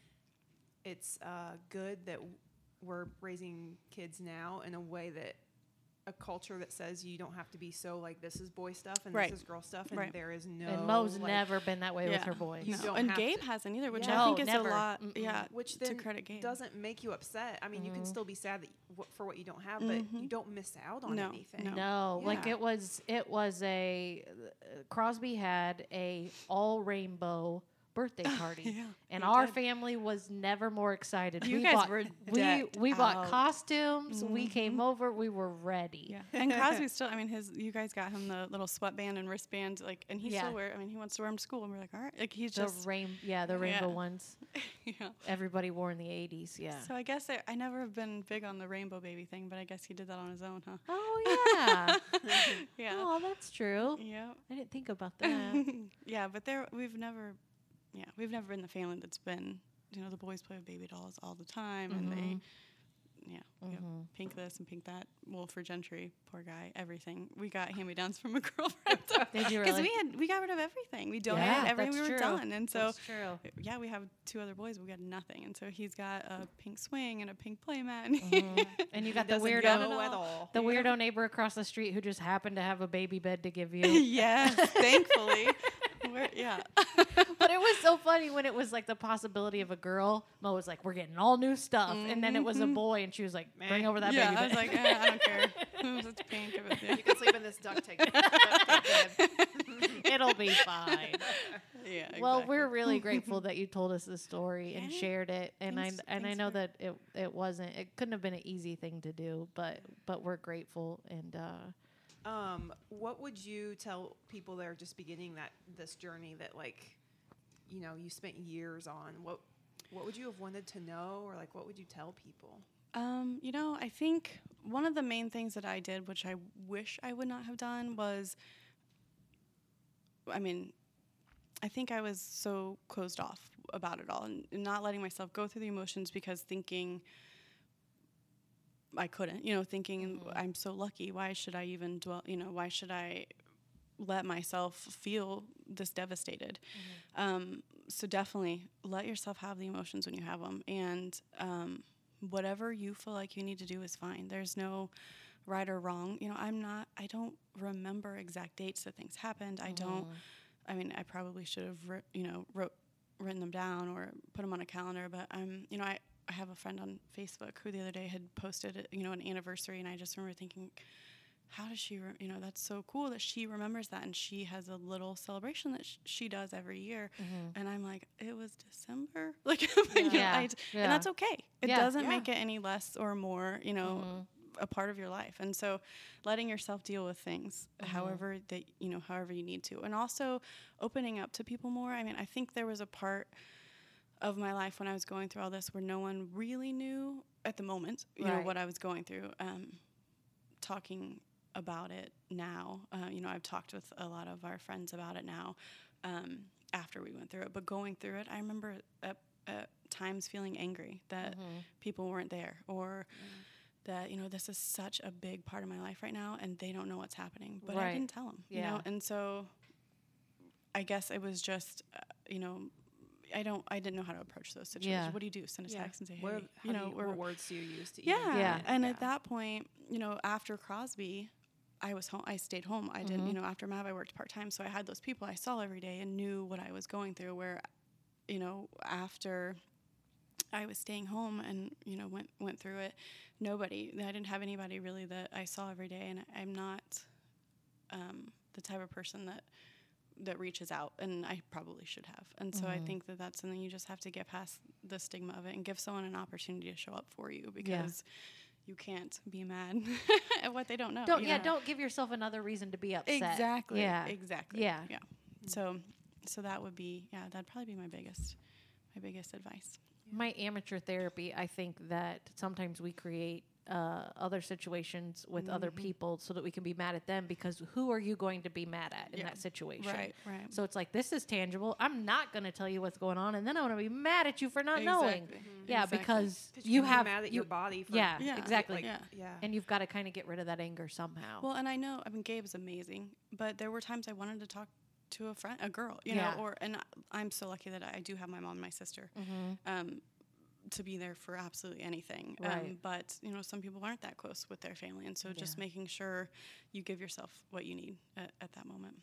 it's uh, good that w- we're raising kids now in a way that a culture that says you don't have to be so like this is boy stuff and Right. this is girl stuff and Right. there is no and Mo's like, never been that way with her boys. You No. don't And have Gabe to- hasn't either, which Yeah. I think No, is never. a lot. Mm-mm. Yeah. which to then credit Gabe. doesn't make you upset. I mean, you can Mhm. still be sad that you, w- for what you don't have, but you Mhm. don't miss out on No, anything. no. No, like Yeah. it was it was a uh, Crosby had a all rainbow birthday party. Yeah, And he our did. family was never more excited. You we guys bought, were we decked we bought out. costumes. We Mhm. came over. We were ready. Yeah, and Crosby still. I mean, his. You guys got him the little sweatband and wristband, like, and he Yeah. still wear. I mean, he wants to wear them to school, and we're like, all right, like he's The just. rain, yeah, the rainbow Yeah. ones. Yeah. Everybody wore in the eighties. Yeah. So I guess I, I never have been big on the rainbow baby thing, but I guess he did that on his own, huh? Oh yeah. Yeah. Oh, that's true. Yeah. I didn't think about that. Yeah, but there we've never, yeah, we've never been the family that's been, you know, the boys play with baby dolls all the time, and they, yeah, we have Mhm. pink this and pink that. Well, for Gentry, poor guy, everything we got hand me downs from a girlfriend. Did you Because really? we had we got rid of everything. We donated Yeah, everything. that's We were true. done, and so That's true. yeah, we have two other boys. But we got nothing, and so he's got a pink swing and a pink playmat. And Mhm. And you got the Doesn't weirdo, go at all. the Yeah. weirdo neighbor across the street who just happened to have a baby bed to give you. yes, thankfully. We're, yeah. But it was so funny when it was like the possibility of a girl. Mo was like, "We're getting all new stuff," and then it was a boy, and she was like, "Bring Meh. over that yeah, baby I bed." was like, eh, I don't care. It's pink. If it's, You can sleep in this duct tape. duct tape bed. It'll be fine. yeah. Well, exactly. we're really grateful that you told us this story and Yeah. shared it, and Thanks- I and I thanks know for- that it it wasn't it couldn't have been an easy thing to do, but but we're grateful and uh, Um, what would you tell people that are just beginning that this journey that like, you know, you spent years on? What what would you have wanted to know, or like what would you tell people? Um, you know, I think one of the main things that I did, which I wish I would not have done, was, I mean, I think I was so closed off about it all and, and not letting myself go through the emotions because thinking I couldn't, you know, thinking Mhm. I'm so lucky. Why should I even dwell, you know, why should I let myself feel this devastated? Um, so definitely let yourself have the emotions when you have them. And um, whatever you feel like you need to do is fine. There's no right or wrong. You know, I'm not, I don't remember exact dates that things happened. I don't, I mean, I probably should have, writ- you know, wrote, written them down or put them on a calendar. But I'm, you know, I, I have a friend on Facebook who the other day had posted, you know, an anniversary. And I just remember thinking, how does she, re- you know, that's so cool that she remembers that. And she has a little celebration that sh- she does every year. Mhm. And I'm like, it was December. Like, you know, Yeah. I d- Yeah. and that's okay. It Yeah. doesn't Yeah. make it any less or more, you know, Mhm. a part of your life. And so letting yourself deal with things Mhm. however that, you know, however you need to. And also opening up to people more. I mean, I think there was a part of my life when I was going through all this where no one really knew at the moment, you Right. know, what I was going through. Um, talking about it now, uh, you know, I've talked with a lot of our friends about it now um, after we went through it. But going through it, I remember at, at times feeling angry that Mm-hmm. people weren't there, or that, you know, this is such a big part of my life right now and they don't know what's happening. But Right. I didn't tell them, you Yeah. know. And so I guess it was just, uh, you know, I don't, I didn't know how to approach those situations. Yeah. What do you do? Send a Yeah. text and say, hey, What, you how know, do you, we're, what words do you use to yeah. even Yeah. begin? And Yeah. at that point, you know, after Crosby, I was home, I stayed home. I didn't, Mhm. you know, after Mav, I worked part time. So I had those people I saw every day and knew what I was going through, where, you know, after I was staying home and, you know, went, went through it, nobody, I didn't have anybody really that I saw every day. And I'm not um, the type of person that, that reaches out, and I probably should have. And so I Mhm. think that that's something you just have to get past the stigma of it and give someone an opportunity to show up for you, because you can't be mad at what they don't know. Don't you yeah. know? Don't give yourself another reason to be upset. Exactly. Yeah. Exactly. Yeah. Yeah. So, so that would be, yeah, that'd probably be my biggest, my biggest advice. My amateur therapy, I think that sometimes we create uh, other situations with other Mhm. people so that we can be mad at them, because who are you going to be mad at in Yeah. that situation? Right. Right. So it's like, this is tangible. I'm not going to tell you what's going on, and then I'm going to be mad at you for not knowing. Exactly. Yeah, Exactly. because 'Cause you can be have mad at you, your body for yeah, Yeah. exactly. like, Yeah. yeah. And you've got to kind of get rid of that anger somehow. Well, and I know, I mean, Gabe's amazing, but there were times I wanted to talk to a friend, a girl, you Yeah. know, or, and I- I'm so lucky that I do have my mom and my sister, mm-hmm. um, to be there for absolutely anything. Right. Um, but, you know, some people aren't that close with their family. And so just Yeah. making sure you give yourself what you need at, at that moment.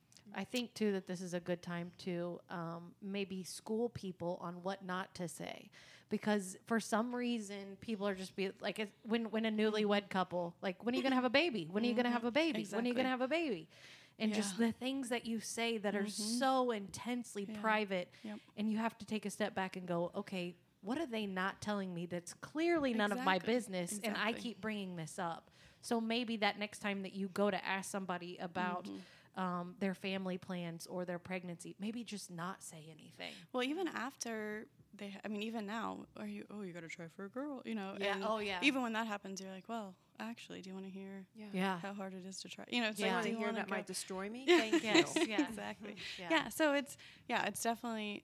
I think too that this is a good time to um, maybe school people on what not to say, because for some reason people are just be like it's when when a newlywed couple, like, when are you gonna have a baby? When are you gonna have a baby? When are you Exactly. gonna have a baby? And just Yeah. the things that you say that are Mhm. so intensely Yeah. private, Yep. and you have to take a step back and go, okay, what are they not telling me that's clearly none of my Exactly. business, and I Exactly. keep bringing this up? So maybe that next time that you go to ask somebody about Mm-hmm. um, their family plans or their pregnancy, maybe just not say anything. Well, even after they, I mean, even now, are you, oh, you got to try for a girl, you know? Yeah. And Oh, yeah. even when that happens, you're like, well, actually, do you want to hear Yeah. Yeah. how hard it is to try? You know, it's Yeah. You like, want do to you hear want that go? might destroy me? Thank Yes. you. Yeah. Exactly. Yeah. Yeah. So it's, yeah, it's definitely,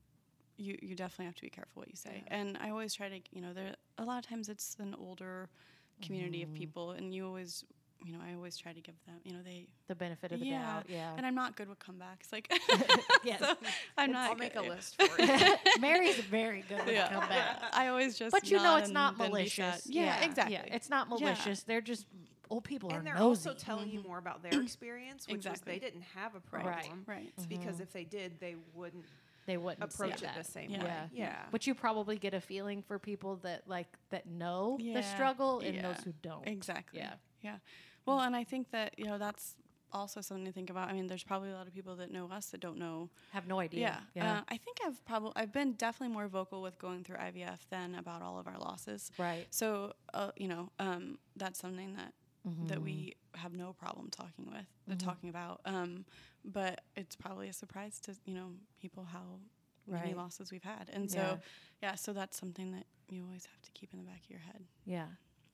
you, you definitely have to be careful what you say. Yeah. And I always try to, you know, there, a lot of times it's an older community of people, and you always, you know, I always try to give them, you know, they, The benefit of the yeah. doubt. Yeah. And I'm not good with comebacks. Like, Yes. so I'm not. I'll make a good. list for you. Mary's very good with Yeah. comeback. I always just. But you know nod it's and not then be malicious. sad. Yeah, exactly. Yeah, it's not malicious. They're just old people are And they're nosy. also telling you more about their experience, which Exactly. was they didn't have a Right. problem. Right. It's because if they did, they wouldn't they wouldn't approach say it that. the same Yeah. way. Yeah. Yeah. But you probably get a feeling for people that like that know the Yeah. struggle and Yeah. those who don't. Exactly. Yeah. Yeah. Well, and I think that, you know, that's also something to think about. I mean, there's probably a lot of people that know us that don't know. Have no idea. Yeah. Yeah. Uh, I think I've probably, I've been definitely more vocal with going through I V F than about all of our losses. right. So, uh, you know, um, that's something that, Mm-hmm. that we have no problem talking with, uh, talking about. Um, but it's probably a surprise to, you know, people how many Right. losses we've had. And Yeah. so, yeah, so that's something that you always have to keep in the back of your head. Yeah.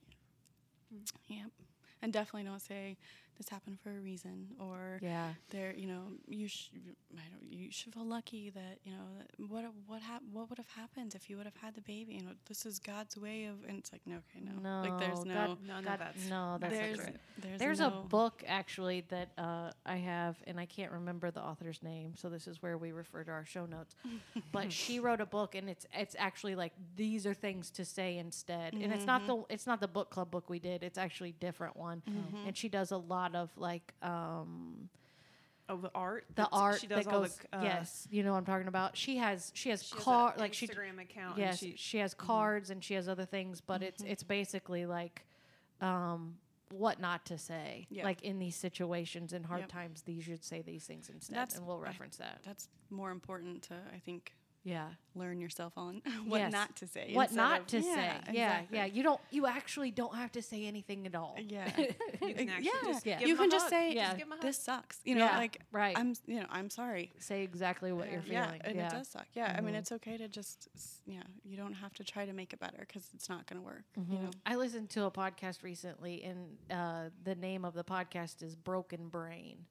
Yep. And definitely don't say this happened for a reason, or Yeah. there, you know, you sh- I don't, you should feel lucky that, you know, that what what hap- what would have happened if you would have had the baby. You know, this is God's way of, and it's like, no, okay, no, No. like there's no, God, None of God, that's- no, that's there's, not true. there's There's no, a book actually that uh, I have, and I can't remember the author's name, so this is where we refer to our show notes. But she wrote a book, and it's it's actually like these are things to say instead, and it's not the it's not the book club book we did. It's actually a different one, and she does a lot of like um, Of the art. the that's- art she does that all goes. the, uh, yes, you know what I'm talking about. She has she has she has car a like she Instagram account. yes And she, she, has cards and she has other things, but it's it's basically like um, what not to say, Yeah. like in these situations in hard Yep. times. These should say these things instead, That's- and we'll I- reference that. that's more important to, I think, Yeah. learn yourself on what Yes. not to say. What instead not of- to yeah, say. exactly. Yeah, yeah. You don't. You actually don't have to say anything at all. Yeah. You can actually yeah. just Yeah. give you them a can just hug. say, Yeah. Just give 'em a hug. this sucks. You know, Yeah, like, right. I'm, you know, I'm sorry. Say exactly what you're yeah, feeling. and yeah. it does suck. Yeah, I mean, Mhm. it's okay to just, s- yeah, you don't have to try to make it better because it's not going to work. You Mhm. know, I listened to a podcast recently, and uh, the name of the podcast is Broken Brain,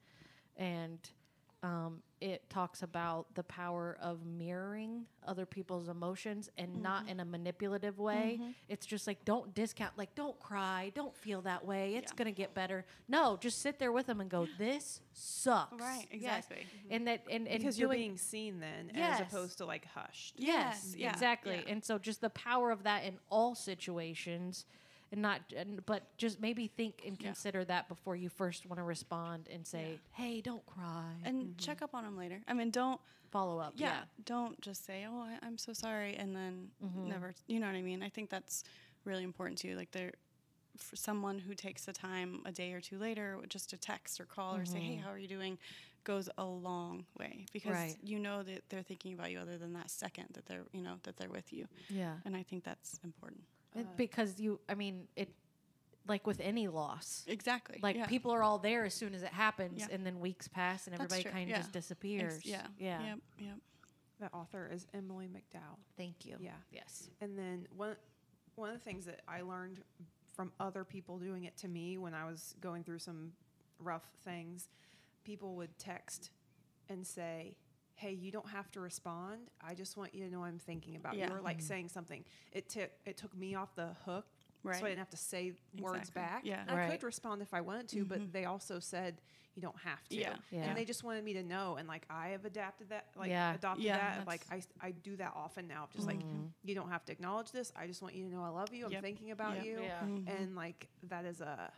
and um, it talks about the power of mirroring other people's emotions and not in a manipulative way. It's just like, don't discount, like, don't cry, don't feel that way. It's Yeah. gonna get better. No, just sit there with them and go, this sucks. Right, Yes. exactly. And that, and, and Because you're doing- being seen then, Yes. as opposed to like hushed. Yes, Yes, yeah, exactly. yeah. And so just the power of that in all situations, and not, and, but just maybe think and Yeah. consider that before you first want to respond and say, Yeah. "Hey, don't cry," and check up on them later. I mean, don't, follow up. yeah, don't just say, oh, I, I'm so sorry, and then Mm-hmm. never, you know what I mean? I think that's really important too. Like, there, for someone who takes the time a day or two later, just to text or call or say, hey, how are you doing, goes a long way because Right. you know that they're thinking about you other than that second that they're, you know, that they're with you. yeah. And I think that's important. It- because you, I mean, it, like with any loss, Exactly. like yeah. people are all there as soon as it happens, Yeah. and then weeks pass, and That's everybody true, kind of yeah. just disappears. Ex- yeah. yeah. Yep. Yep. The author is Emily McDowell. Thank you. Yeah. Yes. And then one one of the things that I learned from other people doing it to me when I was going through some rough things, people would text and say, hey, you don't have to respond. I just want you to know I'm thinking about Yeah. you. Or like saying something. It took it took me off the hook. Right. So I didn't have to say words Exactly. back. Yeah. I Right. could respond if I wanted to, but they also said you don't have to. Yeah. Yeah. And they just wanted me to know. And like I have adapted that, like Yeah. adopted Yeah, that. Like I, that's- I do that often now. Just like you don't have to acknowledge this. I just want you to know I love you. I'm Yep. thinking about Yep. you. Yeah. And like that is a,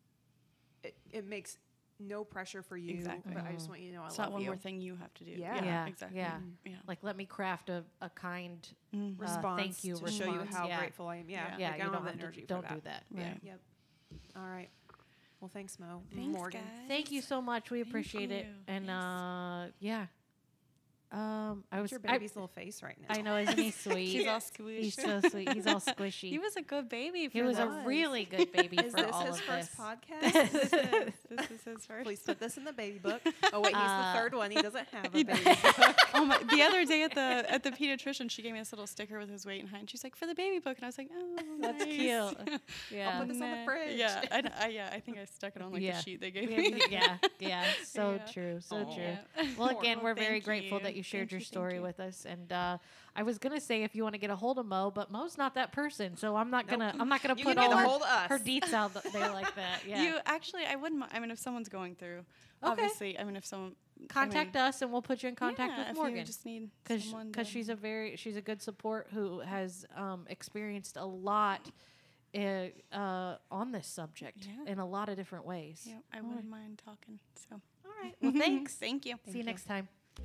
it, it makes no pressure for you. Exactly. But I just want you to know I It's love not one you. more thing you have to do. Yeah. Yeah. Yeah. Exactly. Yeah. Yeah. Like, let me craft a, a kind Mhm. uh, Response thank you to show you response. how Yeah. grateful I am. Yeah. Yeah. Like, Yeah, I you don't, don't have the have to- energy don't for do that. Right. Yeah. Yep. All right. Well, thanks, Mo. Thanks, Morgan. guys. Thank you so much. We Thank appreciate it. you. And Yes. uh, yeah. Um, I was. What's your I, baby's little face right now? I know, isn't he sweet? He's all squished. He's so sweet. He's all squishy. He was a good baby. For He was a this. really good baby Is for this all his of first this. podcast? this, is, this is his first. Please put this in the baby book. Oh wait, he's Uh, the third one. He doesn't have a He baby does. book. Oh my! The other day at the at the pediatrician, she gave me this little sticker with his weight and height. And she's like, "For the baby book," and I was like, "Oh, That's nice. cute. Yeah. put this on the Nah. fridge. Yeah, I, I, yeah. I think I stuck it on like Yeah. the sheet they gave yeah, me. yeah, yeah. So Yeah. true. So Aw. true. Yeah. Well, again, Well, we're very thank grateful you. that you shared Thank your you, thank story you. with us. And uh, I was gonna say if you want to get a hold of Mo, but Mo's not that person, so I'm not Nope. gonna. I'm not gonna You put can get all a her, hold of us. her deets out th- there like that. Yeah. You actually, I wouldn't. mi- I mean, if someone's going through, Okay. obviously, I mean, if someone Contact I mean, us, and we'll put you in contact yeah, with if Morgan. You just need because someone because to- she's a very she's a good support who has um, experienced a lot uh, uh, on this subject Yeah. in a lot of different ways. Yeah, I All wouldn't right. mind talking. So, All right. Well, thanks. Thank you. See you next time.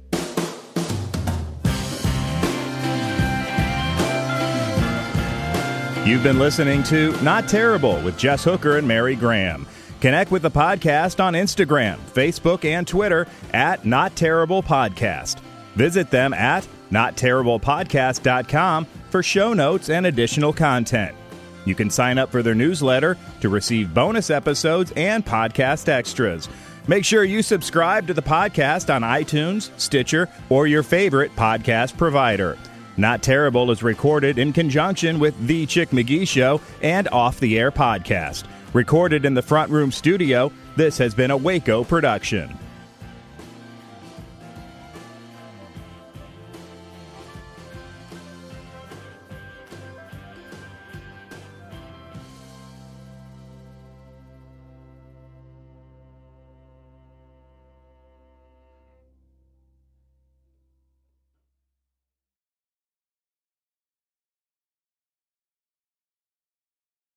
You've been listening to Not Terrible with Jess Hooker and Mary Graham. Connect with the podcast on Instagram, Facebook, and Twitter at Not Terrible Podcast. Visit them at not terrible podcast dot com for show notes and additional content. You can sign up for their newsletter to receive bonus episodes and podcast extras. Make sure you subscribe to the podcast on iTunes, Stitcher, or your favorite podcast provider. Not Terrible is recorded in conjunction with The Chick McGee Show and Off the Air Podcast. Recorded in the Front Room Studio, this has been a Waco production.